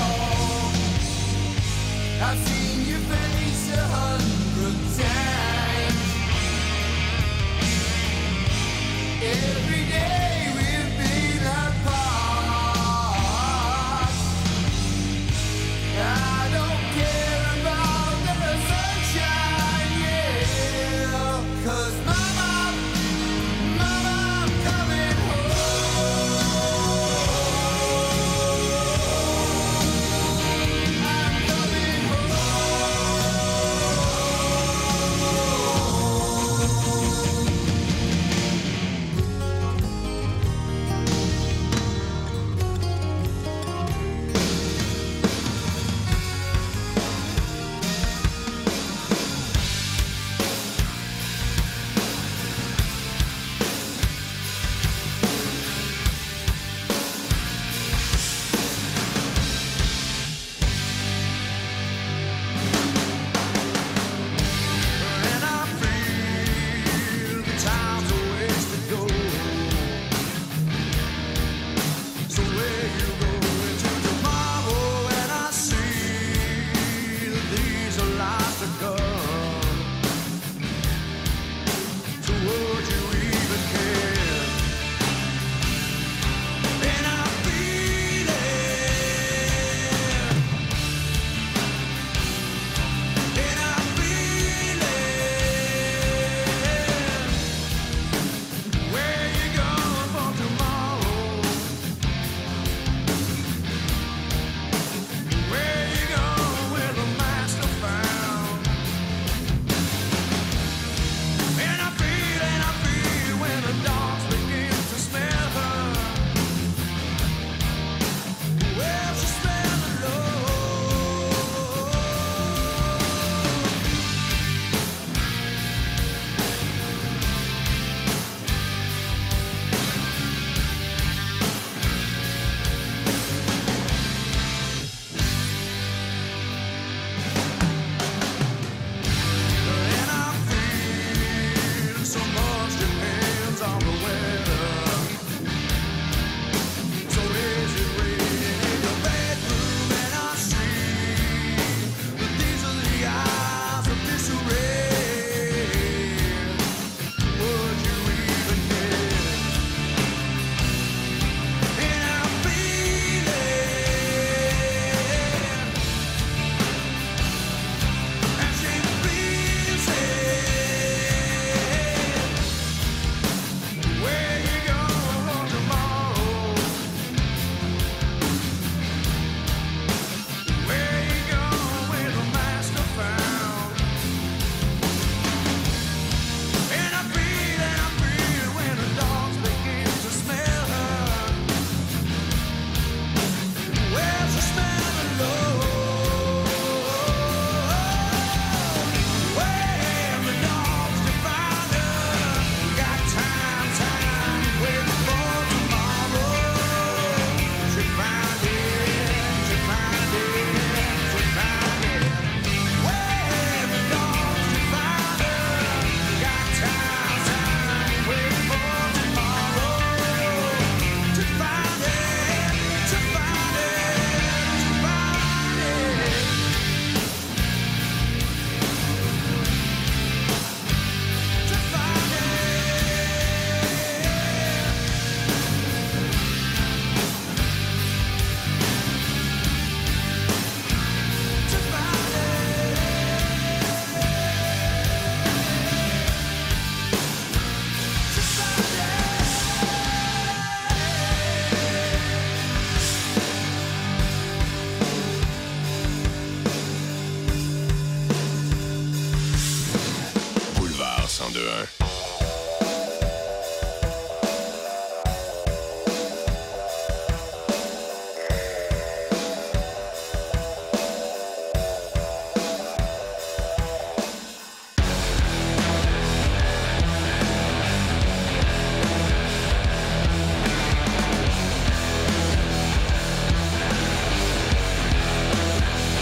102.1.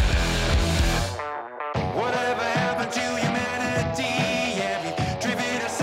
Whatever happened to humanity? Have you driven us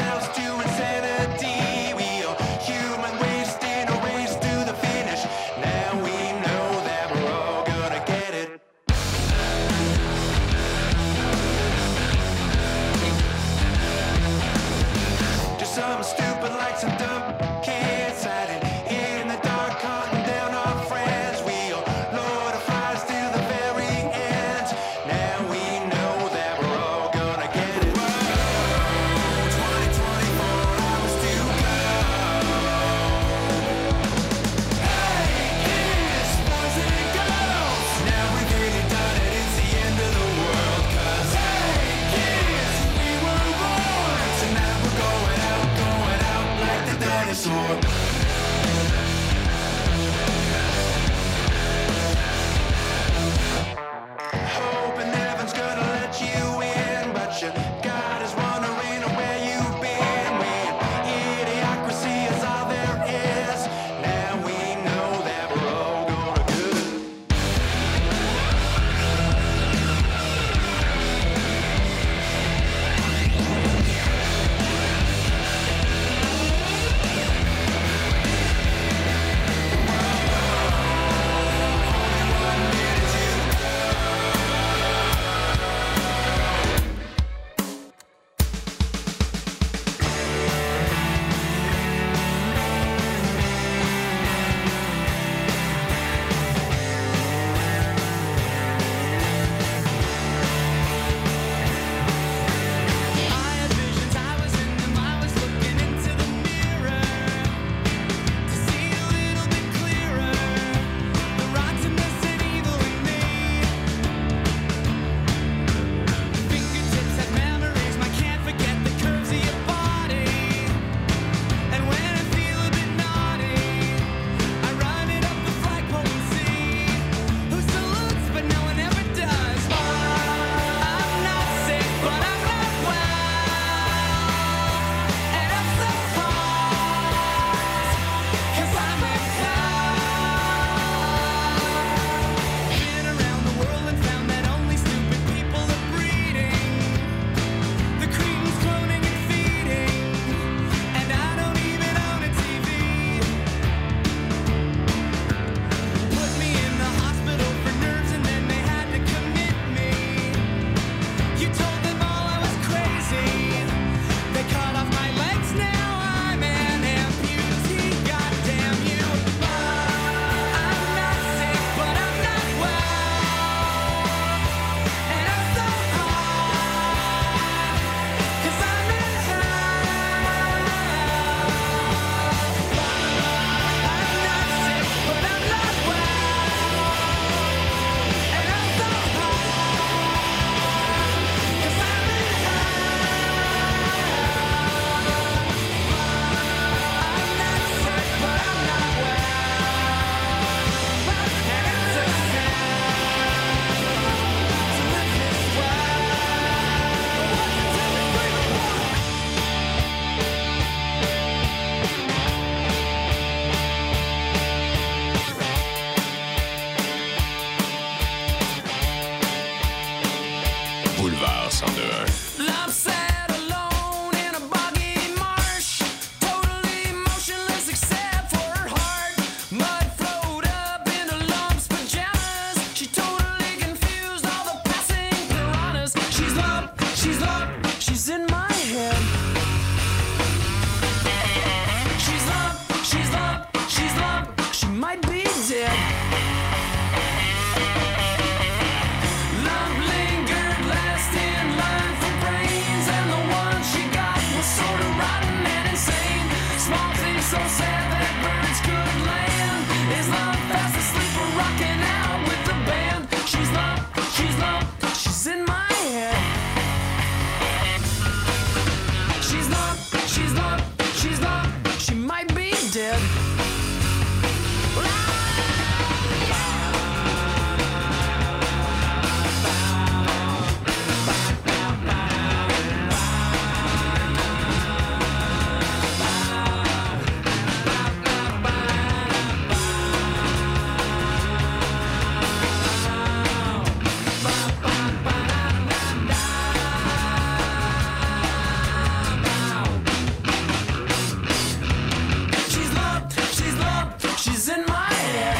she's in my head.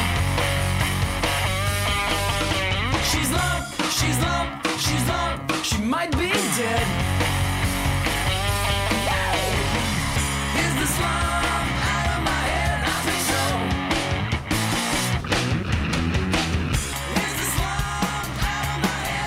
She's lump, she's lump, she's lump, she might be dead. Is the slump out of my head? I think so. Is the slump out of my head?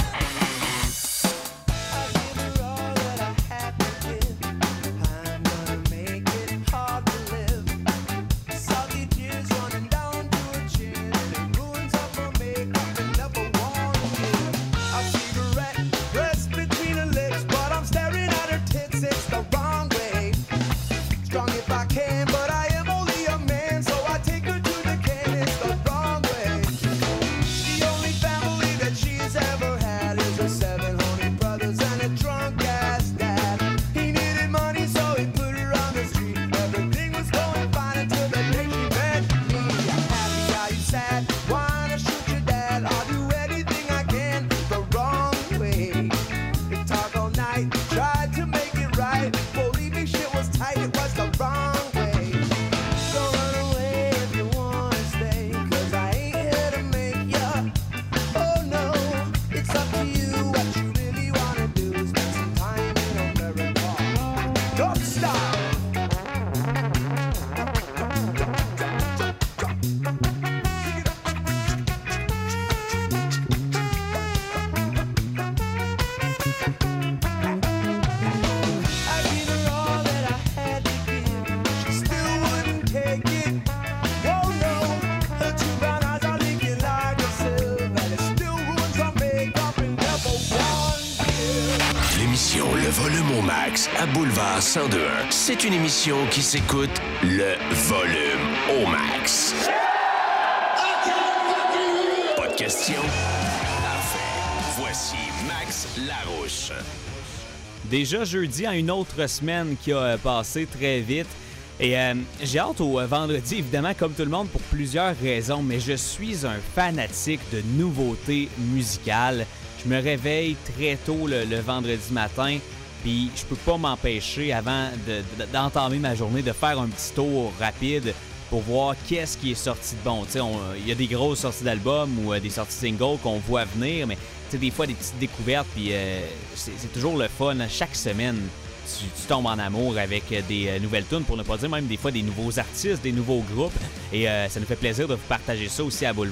I gave her all that I had to give. I'm gonna make it hard to live. Salty tears running down to her chin. It ruins up her makeup and never worn again. A cigarette pressed between her lips, but I'm staring at her tits. It's the wrong way. Strong if I can, but I am only a man, so I take her to the can. It's the wrong way. The only family that she's ever had is her 7 honey brothers and a drunk ass dad. He needed money, so he put her on the street. Everything was going fine until the day she met me. Happy, are you sad? Wanna shoot your dad? I'll do anything I can the wrong way. They talk all night, tried to make it right. Believe me, shit was tight, it was the wrong way. Don't run away if you wanna stay, 'cause I ain't here to make ya. Oh no, it's up to you. What you really wanna do is spend some time in America. Don't stop. I gave her all that I had to give. She still wouldn't take it. Oh no, her two brown eyes are leaking like a sieve, and it still ruins her makeup and never one give. L'émission Le Volume au Max à Boulevard 102.1. C'est une émission qui s'écoute le volume au max. Pas de questions? Parfait. Voici Max Larouche. Déjà jeudi, en une autre semaine qui a passé très vite. Et j'ai hâte au vendredi, évidemment, comme tout le monde, pour plusieurs raisons. Mais je suis un fanatique de nouveautés musicales. Je me réveille très tôt le vendredi matin. Puis je peux pas m'empêcher, avant d'entamer ma journée, de faire un petit tour rapide pour voir qu'est-ce qui est sorti de bon. Il y a des grosses sorties d'albums ou des sorties singles qu'on voit venir, mais des fois des petites découvertes, puis c'est toujours le fun. Chaque semaine, tu tombes en amour avec des nouvelles tunes, pour ne pas dire même des fois des nouveaux artistes, des nouveaux groupes. Et ça nous fait plaisir de vous partager ça aussi à Boulevard.